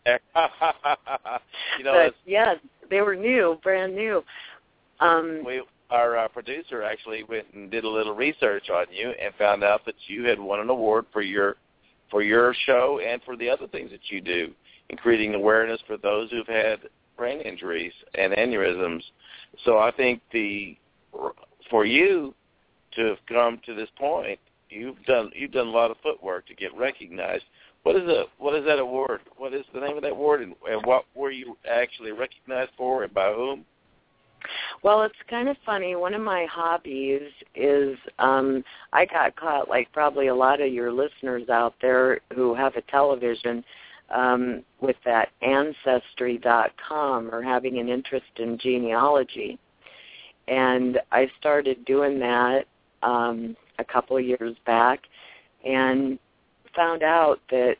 but, yeah, they were new, brand new. Um, we, our uh, producer actually went and did a little research on you and found out that you had won an award for your for your show and for the other things that you do in creating awareness for those who've had brain injuries and aneurysms. So I think the for you to have come to this point, you've done you've done a lot of footwork to get recognized. What is the what is that award? What is the name of that award, and, and what were you actually recognized for, and by whom? Well, it's kind of funny. One of my hobbies is um, I got caught, like probably a lot of your listeners out there who have a television, um, with that Ancestry dot com, or having an interest in genealogy. And I started doing that um, a couple of years back and found out that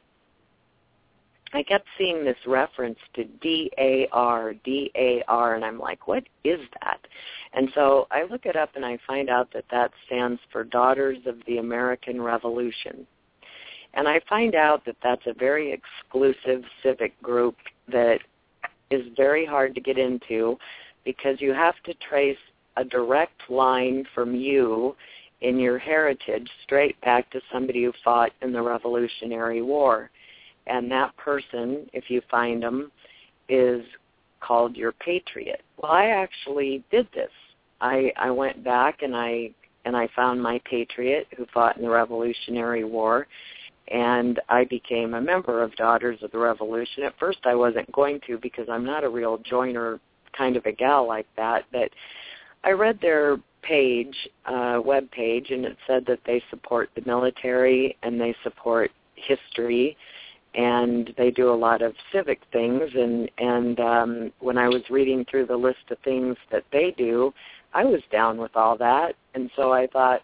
I kept seeing this reference to D A R, D A R, and I'm like, what is that? And so I look it up and I find out that that stands for Daughters of the American Revolution. And I find out that that's a very exclusive civic group that is very hard to get into, because you have to trace a direct line from you in your heritage straight back to somebody who fought in the Revolutionary War. And that person, if you find them, is called your patriot. Well, I actually did this. I, I went back and I and I found my patriot who fought in the Revolutionary War, and I became a member of Daughters of the Revolution. At first I wasn't going to, because I'm not a real joiner kind of a gal like that, but I read their page, uh, web page, and it said that they support the military and they support history, and they do a lot of civic things. And, and um, when I was reading through the list of things that they do, I was down with all that. And so I thought,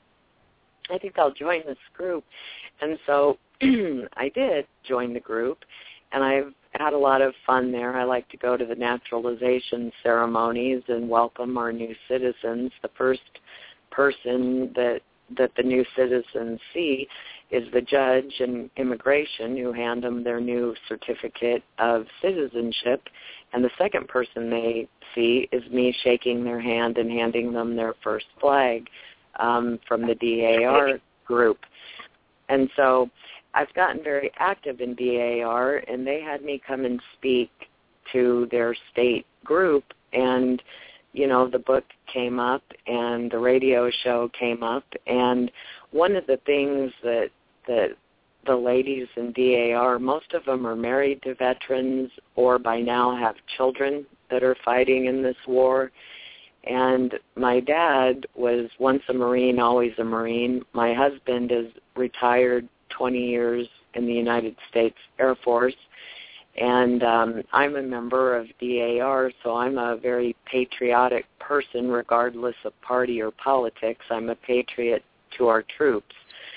I think I'll join this group. And so I did join the group, and I've had a lot of fun there. I like to go to the naturalization ceremonies and welcome our new citizens. The first person that that the new citizens see is the judge and immigration, who hand them their new certificate of citizenship. And the second person they see is me shaking their hand and handing them their first flag um, from the D A R group. And so I've gotten very active in D A R, and they had me come and speak to their state group. And, you know, the book came up and the radio show came up. And one of the things that, that the ladies in D A R, most of them are married to veterans or by now have children that are fighting in this war. And my dad was once a Marine, always a Marine. My husband is retired twenty years in the United States Air Force. And um, I'm a member of D A R, so I'm a very patriotic person regardless of party or politics. I'm a patriot to our troops.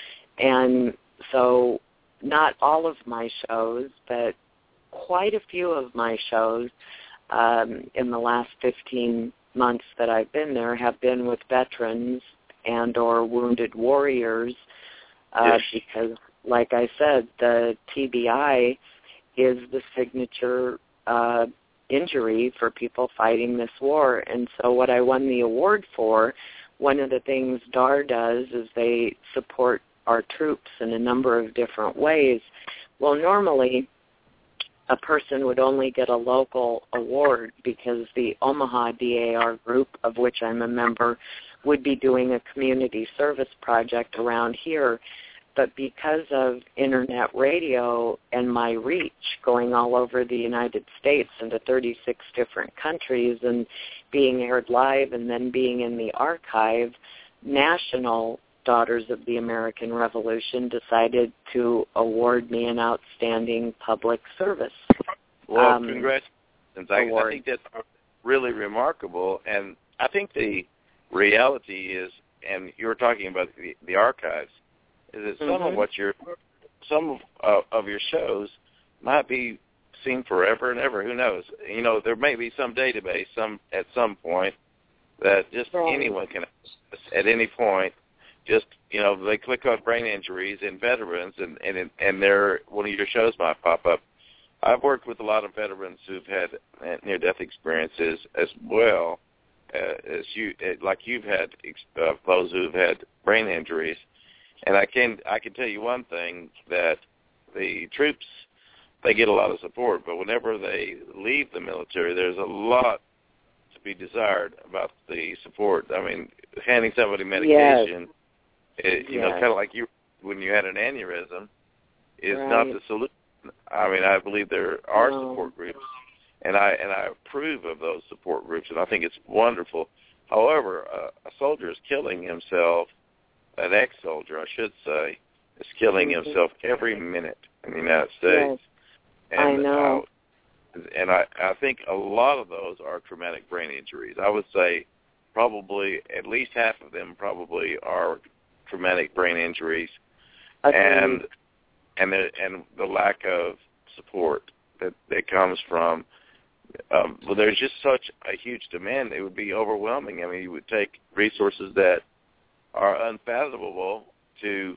And so not all of my shows, but quite a few of my shows um, in the last fifteen months that I've been there have been with veterans and or wounded warriors, uh, yes. because, like I said, the T B I is the signature uh, injury for people fighting this war. And so what I won the award for, one of the things D A R does is they support our troops in a number of different ways. Well, normally a person would only get a local award because the Omaha D A R group, of which I'm a member, would be doing a community service project around here. but because of internet radio and my reach going all over the United States into thirty-six different countries and being aired live and then being in the archive, National Daughters of the American Revolution decided to award me an outstanding public service. Well, um, congratulations. I, I think that's really remarkable, and I think the reality is, and you were talking about the, the archives, is that some mm-hmm. of what your some of, uh, of your shows might be seen forever and ever. Who knows? You know, there may be some database some at some point that just right. anyone can access at any point. Just, you know, they click on brain injuries and veterans, and and and they're, one of your shows might pop up. I've worked with a lot of veterans who've had near-death experiences as well uh, as you, like you've had, uh, those who've had brain injuries. And I can I can tell you one thing, that the troops, they get a lot of support, but whenever they leave the military, there's a lot to be desired about the support. I mean, handing somebody medication. Yes. It, you yes. know, kind of like you when you had an aneurysm, is right. not the solution. I mean, I believe there are no. support groups, and I and I approve of those support groups, and I think it's wonderful. However, uh, a soldier is killing himself, an ex-soldier, I should say, is killing mm-hmm. himself every minute in the United States. Yes. And, I know. Uh, and I, I think a lot of those are traumatic brain injuries. I would say probably at least half of them probably are traumatic brain injuries, okay. and and the and the lack of support that that comes from. Um, well, there's just such a huge demand; it would be overwhelming. I mean, you would take resources that are unfathomable to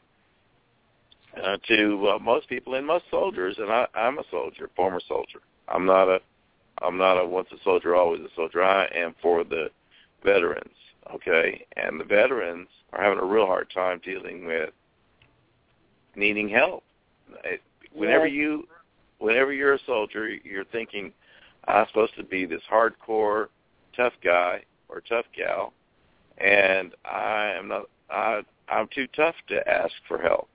uh, to uh, most people and most soldiers. And I, I'm a soldier, former soldier. I'm not a I'm not a once a soldier, always a soldier. I am for the veterans. Okay, and the veterans are having a real hard time dealing with needing help. It, whenever yes. you, whenever you're a soldier, you're thinking, I'm supposed to be this hardcore, tough guy or tough gal, and I am not. I, I'm too tough to ask for help,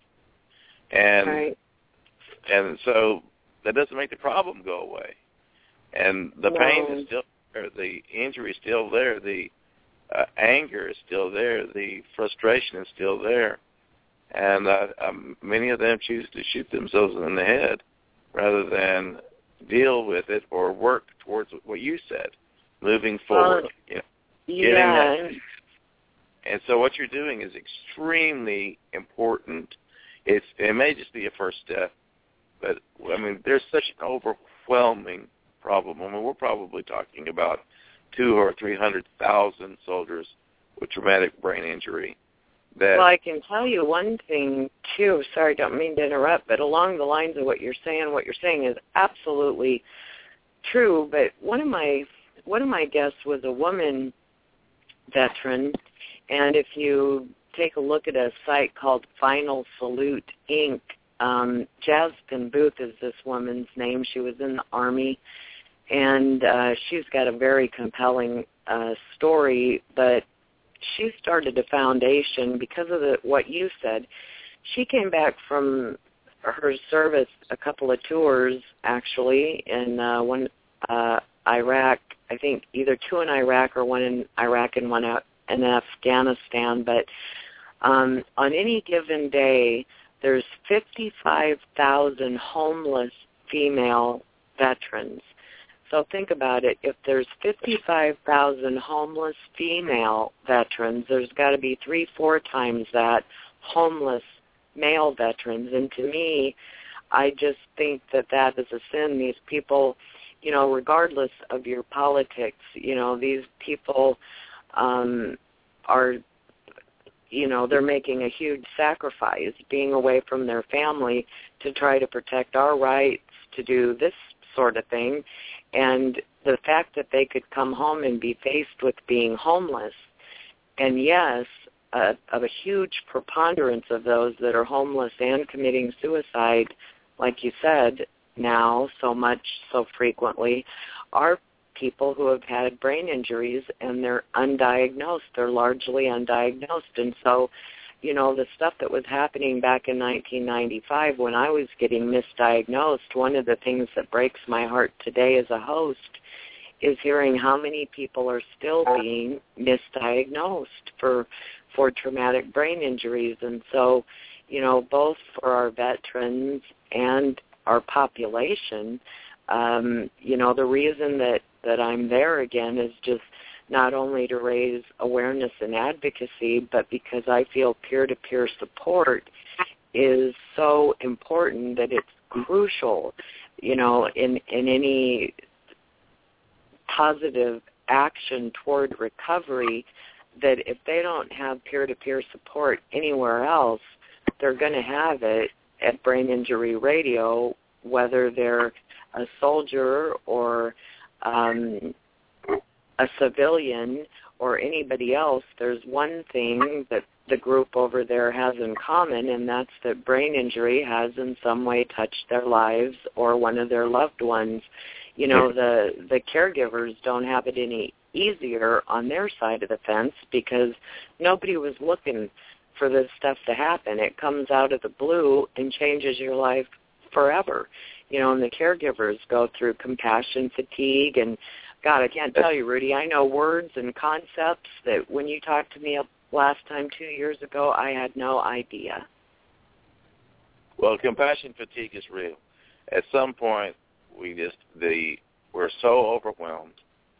and right. and so that doesn't make the problem go away, and the no. pain is still there, the injury is still there, the Uh, anger is still there. The frustration is still there. And uh, um, many of them choose to shoot themselves in the head rather than deal with it or work towards what you said, moving forward. Uh, you know, yeah. That. And so what you're doing is extremely important. It's It may just be a first step, but, I mean, there's such an overwhelming problem. I mean, we're probably talking about two or three hundred thousand soldiers with traumatic brain injury. That well, I can tell you one thing too. Sorry, don't mean to interrupt, but along the lines of what you're saying, what you're saying is absolutely true. But one of my one of my guests was a woman veteran, and if you take a look at a site called Final Salute Incorporated, um, Jasmine Booth is this woman's name. She was in the Army. And uh, she's got a very compelling uh, story, but she started a foundation because of the, what you said. She came back from her service, a couple of tours, actually, in uh, one uh, Iraq, I think either two in Iraq or one in Iraq and one out in Afghanistan. But um, on any given day, there's fifty-five thousand homeless female veterans. So think about it. If there's fifty-five thousand homeless female veterans, there's got to be three, four times that homeless male veterans. And to me, I just think that that is a sin. These people, you know, regardless of your politics, you know, these people um, are, you know, they're making a huge sacrifice, being away from their family to try to protect our rights to do this sort of thing. And the fact that they could come home and be faced with being homeless, and yes, a, of a huge preponderance of those that are homeless and committing suicide, like you said, now so much, so frequently, are people who have had brain injuries and they're undiagnosed. They're largely undiagnosed. And so you know, the stuff that was happening back in nineteen ninety-five when I was getting misdiagnosed, one of the things that breaks my heart today as a host is hearing how many people are still being misdiagnosed for for traumatic brain injuries. And so, you know, both for our veterans and our population, um, you know, the reason that, that I'm there again is just not only to raise awareness and advocacy, but because I feel peer-to-peer support is so important that it's crucial, you know, in, in any positive action toward recovery, that if they don't have peer-to-peer support anywhere else, they're going to have it at Brain Injury Radio, whether they're a soldier or um, a civilian or anybody else. There's one thing that the group over there has in common, and that's that brain injury has in some way touched their lives or one of their loved ones. You know, the the caregivers don't have it any easier on their side of the fence because nobody was looking for this stuff to happen. It comes out of the blue and changes your life forever. You know, and the caregivers go through compassion fatigue. And, God, I can't tell you, Rudy, I know words and concepts that when you talked to me last time two years ago, I had no idea. Well, compassion fatigue is real. At some point, we just, the we're so overwhelmed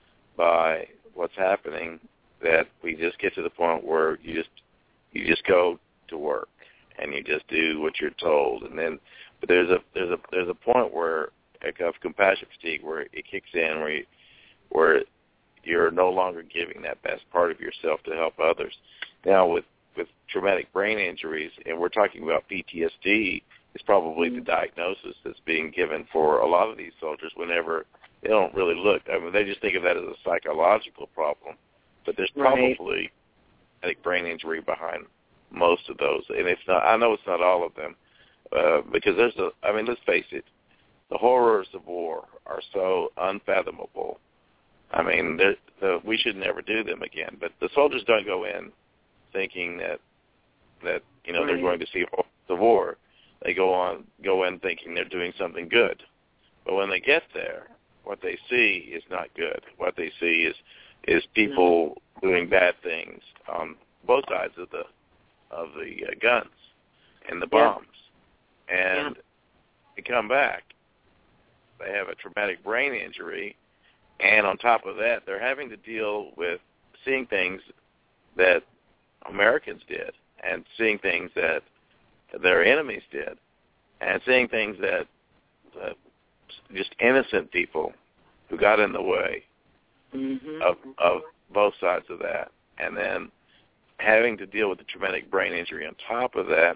by what's happening that we just get to the point where you just you just go to work and you just do what you're told, and then but there's a there's a there's a point where of compassion fatigue where it kicks in where you, where you're no longer giving that best part of yourself to help others. Now with with traumatic brain injuries, and we're talking about P T S D, is probably mm-hmm. the diagnosis that's being given for a lot of these soldiers whenever they don't really look. I mean, they just think of that as a psychological problem, but there's probably right. traumatic brain injury behind most of those. And it's not, I know it's not all of them, uh, because there's a, I mean, let's face it, the horrors of war are so unfathomable. I mean, the, we should never do them again, but the soldiers don't go in thinking that, that you know, right. they're going to see the war. They go on, go in thinking they're doing something good. But when they get there, what they see is not good. What they see is is people no. doing bad things on both sides of the of the uh, guns and the bombs. Yeah. And yeah. they come back. They have a traumatic brain injury, and on top of that, they're having to deal with seeing things that Americans did and seeing things that their enemies did, and seeing things that, that just innocent people who got in the way mm-hmm. of, of both sides of that, and then having to deal with the traumatic brain injury on top of that,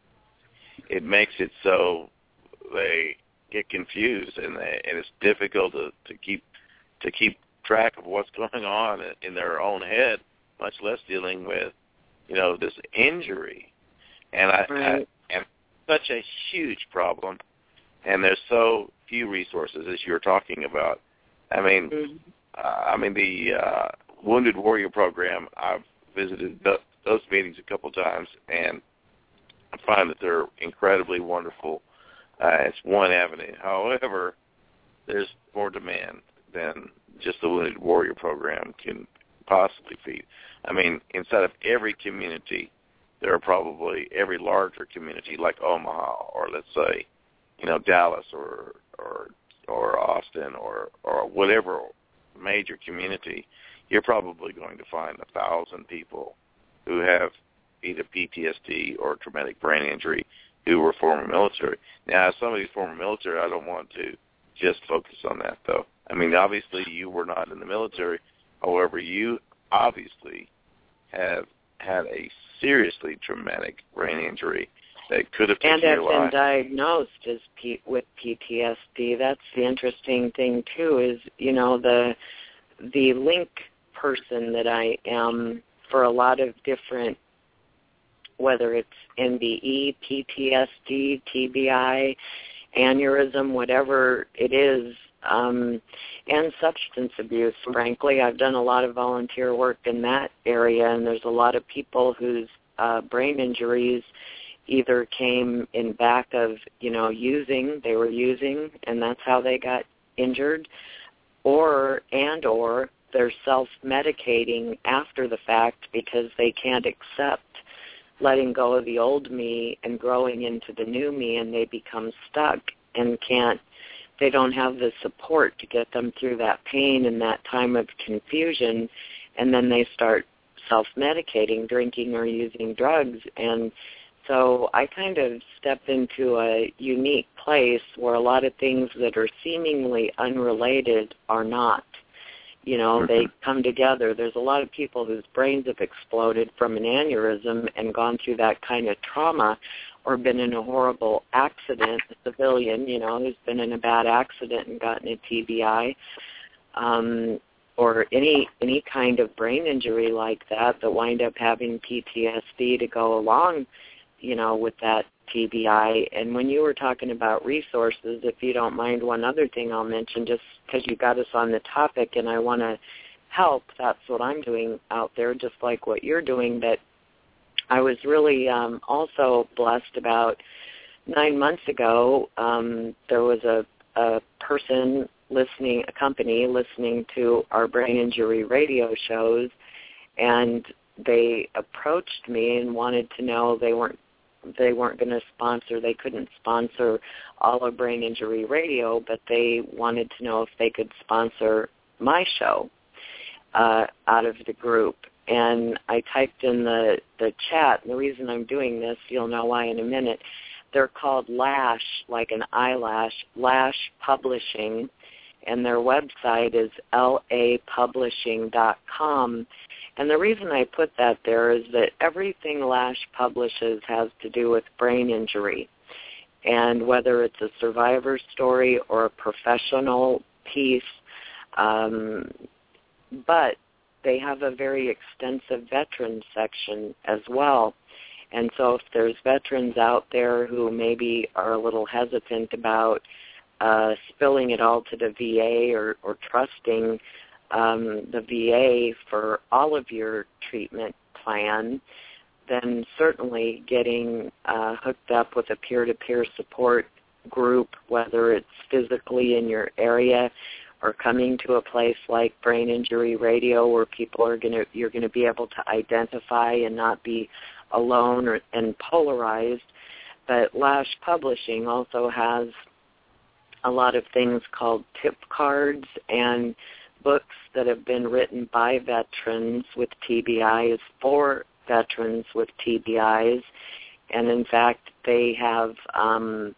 it makes it so they get confused, and, they, and it's difficult to, to keep to keep track of what's going on in their own head, much less dealing with, you know, this injury. And I, right. I and such a huge problem, and there's so few resources as you were talking about. I mean, mm-hmm. uh, I mean the uh, Wounded Warrior Program. I've visited th- those meetings a couple times, and I find that they're incredibly wonderful. Uh, it's one avenue. However, there's more demand than just the Wounded Warrior Program can possibly feed. I mean, inside of every community, there are probably every larger community like Omaha, or let's say, you know, Dallas, or or or Austin, or or whatever major community, you're probably going to find a thousand people who have either P T S D or traumatic brain injury who were former military. Now, some of these former military, I don't want to just focus on that, though. I mean, obviously, you were not in the military. However, you obviously have had a seriously traumatic brain injury that could have taken and have your been life. diagnosed as P- with P T S D. That's the interesting thing too. Is you know the the link person that I am for a lot of different, whether it's N B E, P T S D, T B I, aneurysm, whatever it is, um, and substance abuse, frankly. I've done a lot of volunteer work in that area, and there's a lot of people whose uh, brain injuries either came in back of, you know, using, they were using, and that's how they got injured, or and or they're self-medicating after the fact because they can't accept letting go of the old me and growing into the new me, and they become stuck and can't, they don't have the support to get them through that pain and that time of confusion, and then they start self-medicating, drinking or using drugs. And so I kind of stepped into a unique place where a lot of things that are seemingly unrelated are not. You know, mm-hmm. They come together. There's a lot of people whose brains have exploded from an aneurysm and gone through that kind of trauma, or been in a horrible accident, a civilian, you know, who's been in a bad accident and gotten a T B I, um, or any any kind of brain injury like that that wind up having P T S D to go along, you know, with that T B I. And when you were talking about resources, if you don't mind, one other thing I'll mention, just because you got us on the topic and I want to help, that's what I'm doing out there, just like what you're doing. But I was really um, also blessed about nine months ago, um, there was a, a person listening, a company listening to our brain injury radio shows, and they approached me and wanted to know they weren't they weren't going to sponsor, they couldn't sponsor all of Brain Injury Radio, but they wanted to know if they could sponsor my show uh, out of the group. And I typed in the, the chat, and the reason I'm doing this, you'll know why in a minute, they're called Lash, like an eyelash, Lash Publishing, and their website is L A publishing dot com. And the reason I put that there is that everything Lash publishes has to do with brain injury. And whether it's a survivor story or a professional piece, um, but they have a very extensive veteran section as well. And so if there's veterans out there who maybe are a little hesitant about uh, spilling it all to the V A or, or trusting um, the V A for all of your treatment plan, then certainly getting uh, hooked up with a peer-to-peer support group, whether it's physically in your area or coming to a place like Brain Injury Radio where people are going to, you're going to be able to identify and not be alone or, and polarized. But Lash Publishing also has a lot of things called tip cards and books that have been written by veterans with T B Is for veterans with T B Is. And in fact, they have um,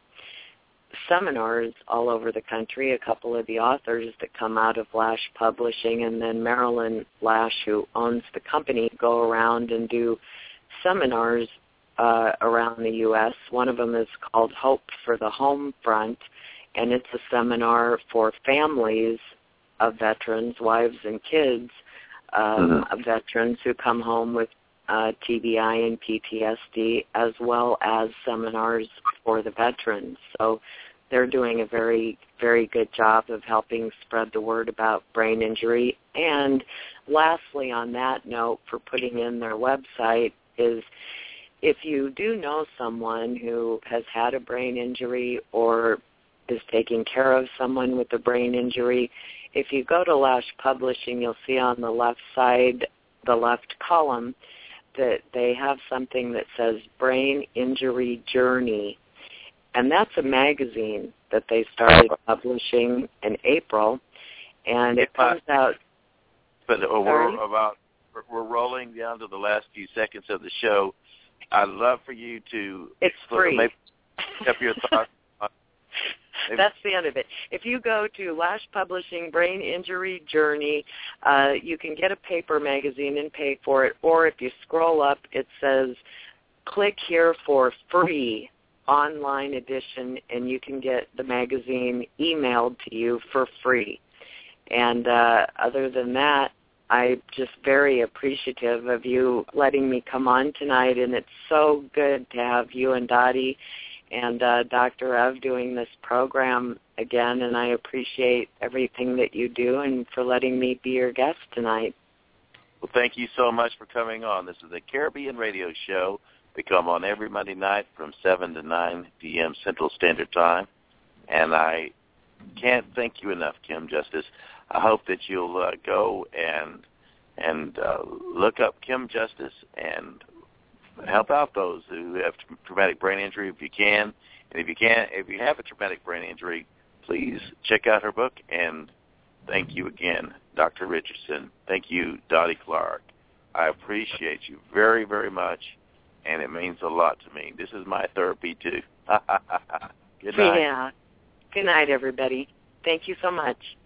seminars all over the country. A couple of the authors that come out of Lash Publishing, and then Marilyn Lash, who owns the company, go around and do seminars uh, around the U S One of them is called Hope for the Home Front, and it's a seminar for families of veterans, wives and kids um, mm-hmm. of veterans who come home with uh, T B I and P T S D, as well as seminars for the veterans. So they're doing a very, very good job of helping spread the word about brain injury. And lastly, on that note, for putting in their website is if you do know someone who has had a brain injury or is taking care of someone with a brain injury, if you go to Lash Publishing, you'll see on the left side, the left column, that they have something that says Brain Injury Journey. And that's a magazine that they started publishing in April. And it comes out... But we're about we're rolling down to the last few seconds of the show. I'd love for you to... It's free. Maybe up your thoughts. Maybe. That's the end of it. If you go to Lash Publishing Brain Injury Journey, uh, you can get a paper magazine and pay for it, or if you scroll up, it says, click here for free online edition, and you can get the magazine emailed to you for free. And uh, other than that, I'm just very appreciative of you letting me come on tonight, and it's so good to have you and Dottie and uh, Doctor Ev doing this program again, and I appreciate everything that you do and for letting me be your guest tonight. Well, thank you so much for coming on. This is the Caribbean Radio Show. We come on every Monday night from seven to nine p.m. Central Standard Time. And I can't thank you enough, Kim Justice. I hope that you'll uh, go and and uh, look up Kim Justice and help out those who have traumatic brain injury if you can. And if you can, if you have a traumatic brain injury, please check out her book. And thank you again, Doctor Richardson. Thank you, Dottie Clark. I appreciate you very, very much, and it means a lot to me. This is my therapy, too. Good night. Yeah. Good night, everybody. Thank you so much.